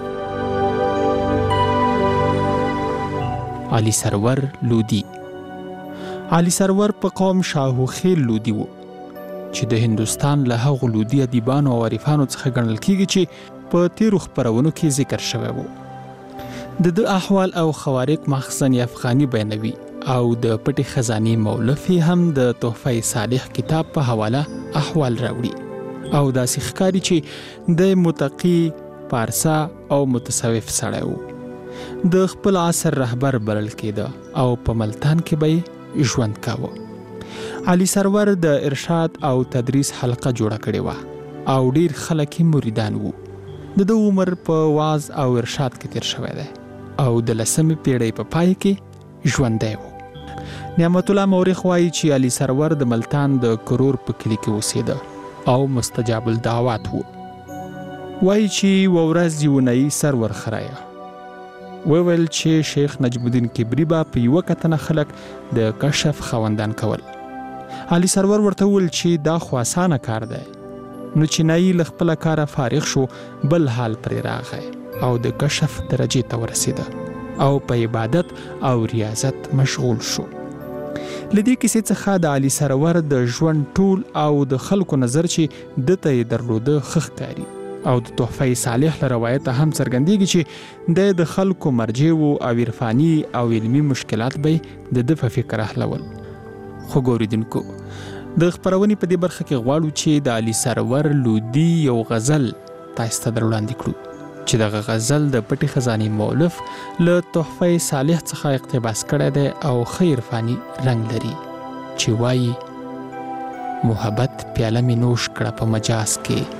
Q: علي سرور لودي. علي سرور په قوم شاهو خیل لودي وو چې د هندوستان له هغو لودي ادیبانو او عارفانو څخه ګڼل کیږي چې په تیرو خپرونو کې ذکر شوی وو. د د احوال او خوارق مخزن افغاني بیانوي او د پټي خزاني مولف هم د تحفه صالح کتاب په حواله احوال راوړي او داسې ښکاري چې د متقي پارسا او متصوف سړی و. د خپل عصر رهبر بلل کېده او په ملتان کې به ژوند کاوه. علي سرور د ارشاد او تدریس حلقه جوړه کړې وه او ډیر خلک مریدان وو. د د عمر په واعظ او ارشاد کې تیر شوی دی او د لسمې پیړۍ په پای کې ژوندی و. نعمت الله مورخ وایي چې علي سرور د ملتان د کرور په کلي کې اوسېده او مستجاب الدعوات و. وایي چې یوه ورځ یو نایي سرور خرايه وویل چې شیخ نجم الدین کبری به په یوه کتنه خلک د کشف خوندان کول. علي سرور ورته وویل چې دا خو اسانه کار دی. نو چینایي له خپله کاره فارغ شو، بل حال پرې راغی او د کشف درجې ته ورسېده او په عبادت او ریاضت مشغول شو. له دې کیسې څخه د علي سرور د ژوند ټول او د خلکو نظر چې ده ته یې درلوده ښه ښکاري او د تحفه صالح له روایته هم څرګندېږي چې دی د خلکو مرجع و او عرفاني او علمي مشکلات به د ده په فکر اهلول. خو ګوریدونکو، د خپرونې په دې برخه کې غواړو چې د علي سرور لودي یو غزل تاسو ته در وړاندې کړو چې دغه غزل د پټې خزانې مؤلف له تحفه صالح څخه اقتباس کړی دی او ښه عرفاني رنګ لري چې وایي: محبت پیاله مې نوش کړه په مجاز کې،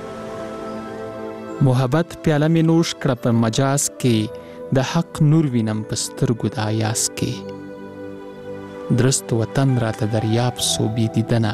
Q: محبت پیاله مې نوش کړه په مجاز کې، د حق نور وینم په سترګو د ایاس کې. درست وطن راته دریاب سو بی دیدنه،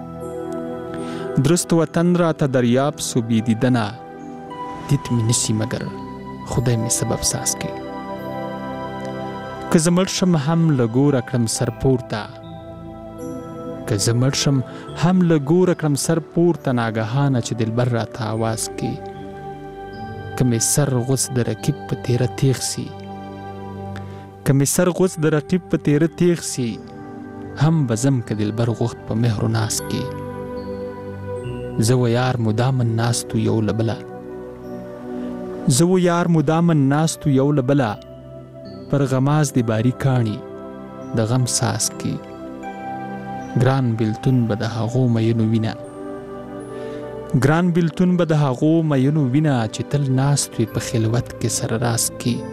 Q: درست وطن راته دریاب سو بی دیدنه، دید می نسی مگر خدای می سبب ساز کې. که زه مړ شم هم له ګوره کړم سر پورته، که زه مړ شم هم له ګوره کړم سر پورته، ناګهانه چې دلبر راته آواز کې. که می سر غوڅ د رقیب په تیره تیغ سی، که می سر غوڅ د رقیب په تیره تیغ سی، هم بزم که دلبر غوښت په مهر و ناز کې. زه و یار مدامن ناستو یو له بله، زه و یار مدامن ناستو یو له بله، پر غماز دی باری کاڼي د غم ساز کې. ګران بیلتون به د هغو مینو وینه، ګران بیلتون به د هغو مینو وینه، چې تل ناست وي په خلوت کې سره راز کې.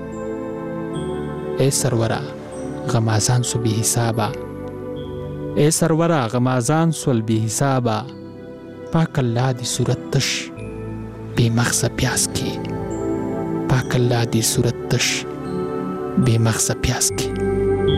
Q: ای سروره غمازان سو بی حسابه، ای سروره غمازان سول بی حسابه، پاک الله دی صورت تش بی مغز پیاس کې، پاک الله دی صورت تش بی مغز پیاس کې.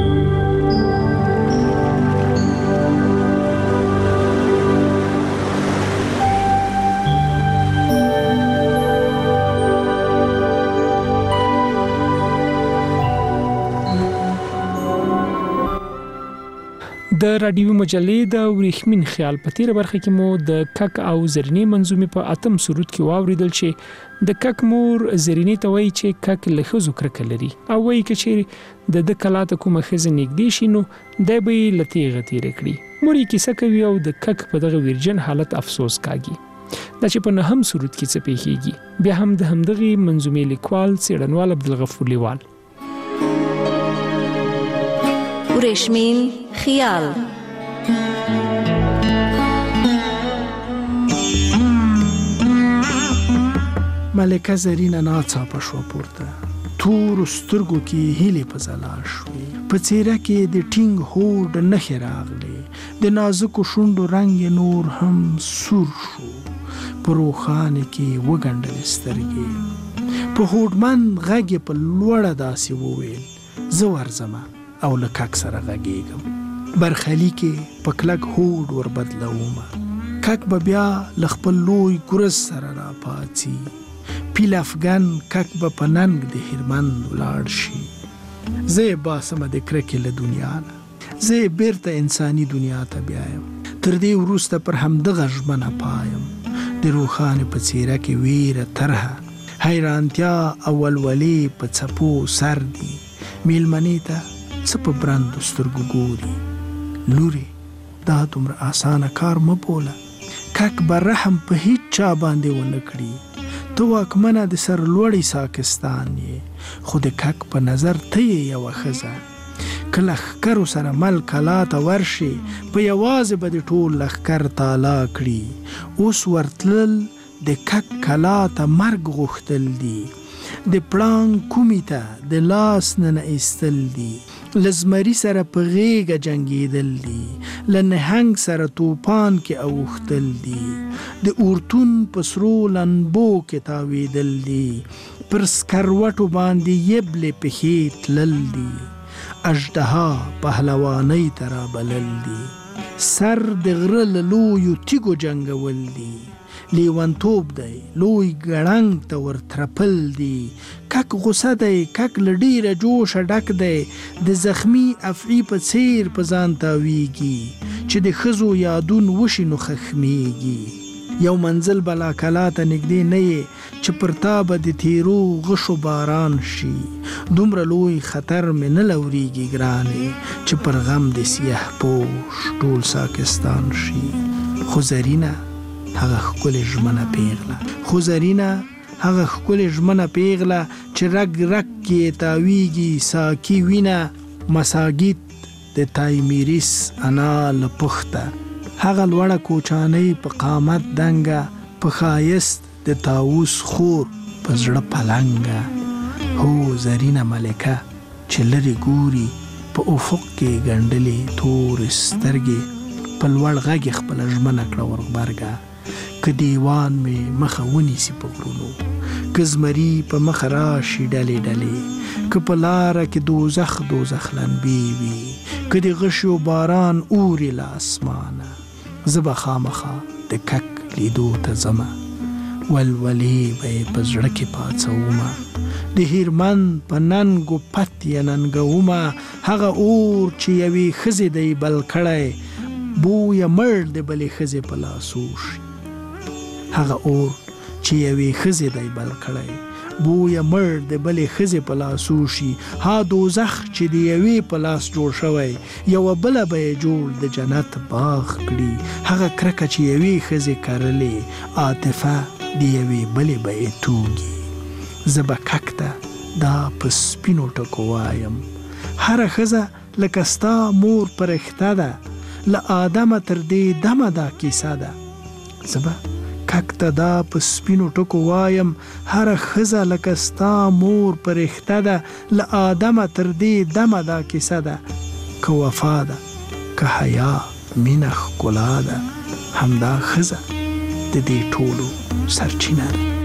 N: د رادیوي مجلې د ورېښمین خیال په تیره برخه کې مو د کک او زرینې منظومې په اتم سرود کې واوریدل چې د کک مور زرینې ته وایي چې کک له ښځو کرکه لري او وایي که چیرې د ده کلا ته کومه ښځه نږدې شي نو دی به یې له تیغه تیره کړي. مور یې کیسه کوي او د کک په دغه ویرجن حالت افسوس کاږي. دا چې په نهم سرود کې څه پیښیږي بیا هم د همدغې منظومې لیکوال څېړنوال عبدالغفور لیوال.
H: ورېښمین خیال.
R: ملکه زرینه ناڅاپه شوه پورته، تورو سترګو کې هیلې په ځلا شوې، په څېره کې د ټینګ هوډ نښې راغلې، د نازکو شونډو رنګ یې نور هم سور شو، په روښانه کې وګنډلې سترګې، په هوډمند غږ یې په لوړه داسې وویل: زه ورځمه او له کک سره غږېږم. برخلي کې په کلک هوډ ور بدلومه، کک به بیا له خپل لوی ګرز سره راپاڅي، پیل افغان کک به په ننګ د هرمند ولاړ شي. زه یې باسمه د کرکې له دنیا نه، زه یې بیرته انساني دنیا ته بیایم، تر دې وروسته پر همدغه ژمنه پایم. د روښانې په څېره کې ویره، ترهه، حیرانتیا او ولولې په څپو سر دي. میلمنې ته څه په برندو سترګو ګوري؟ لورې دا دومره اسانه کار مه بوله، کک به رحم په هیڅ چا باندې ونه کړي. ته واکمنه د سرلوړی ساکستان یې، خو د کک په نظر ته یې یوه ښځه. که لښکرو سره مل کلا ته ورشي، په یوازې به د ټول لښکر تالا کړي. اوس ورتلل د کک کلا ته مرګ غوښتل دي، د پړانګ کومې ته د لاس نه نه ایستل دي، له زمري سره په غېږه جنګېدل دي، له نهنګ سره توپان کې اوښتل دي، د اورتون په سرو لنبو کې تاوېدل دي، پر سکروټو باندې یبلې پښې تلل دي، اژدها پهلوانۍ ته رابلل دي، سر د غره له لویو تیږو جنګول دي، لیونتوب دی لوی ګړنګ ته ورترپل دی کک غوسه دی کک له ډیره جوشه ډک دی د زخمی افعی په څیر په ځان تاویږي چې د ښځو یادون وشي نو خښمیږي یو منزل بلا کلا ته نږدې نه یې چې پر تا به د تیرو غشو باران شي دومره لوی خطر مې نه لورېږي ګرانې چې پر غم د سیاه پوش ټول ساکستان شي خو زرینه هغه ښکلې ژمنه پیغله خو زرینه هغه ښکلې ژمنه پیغله چې رګ رګ کې تاویږي ساکي وینه مساګیت د تایمیریس انا له پخته هغه لوړه کوچانۍ په قامت دنګه په ښایست د طاووس خور په زړه پلنګه هو زرینه ملکه چې لرې ګوري په افق کې ګنډلې تورې سترګې په لوړ غږ یې خپله ژمنه کړه ورغبرګه که دیوان مې مخه ونیسي په غرونو که زمري په مخه راشي ډلې ډلې که په لاره کې دوزخ دوزخ لمبې وي که د غشو باران اوري له اسمانه زه به خامخا د کک لیدو ته ځمه ولولې به یې په زړه کې پاڅومه د هیرمن په ننګو پت یې ننګومه هغه اور چې یوې ښځې دی بل کړی بویه مړ د بلې ښځې په لاسو شي هغه اور چې یوې ښځې دی بل کړی بویه مړ د بلې ښځې په لاسو شي ها دوزخ چې د یوې په لاس جوړ شوی یوه بله به یې جوړ د جنت باغ کړي هغه کرکه چې یوې ښځې کرلې عاطفه د یوې بلې به یې توږي زه به کک ته دا په سپینو ټکو وایم هره ښځه لکه ستا مور پرښته ده له آدمه تر دې دمه دا کیسه ده زه به کک ته دا په سپینو ټکو وایم هره ښځه لکه ستا مور پرښته ده له آدمه تر دې دمه دا کیسه ده که وفا ده که حیا مینه ښکلا ده همدا ښځه د دې ټولو سرچینه ده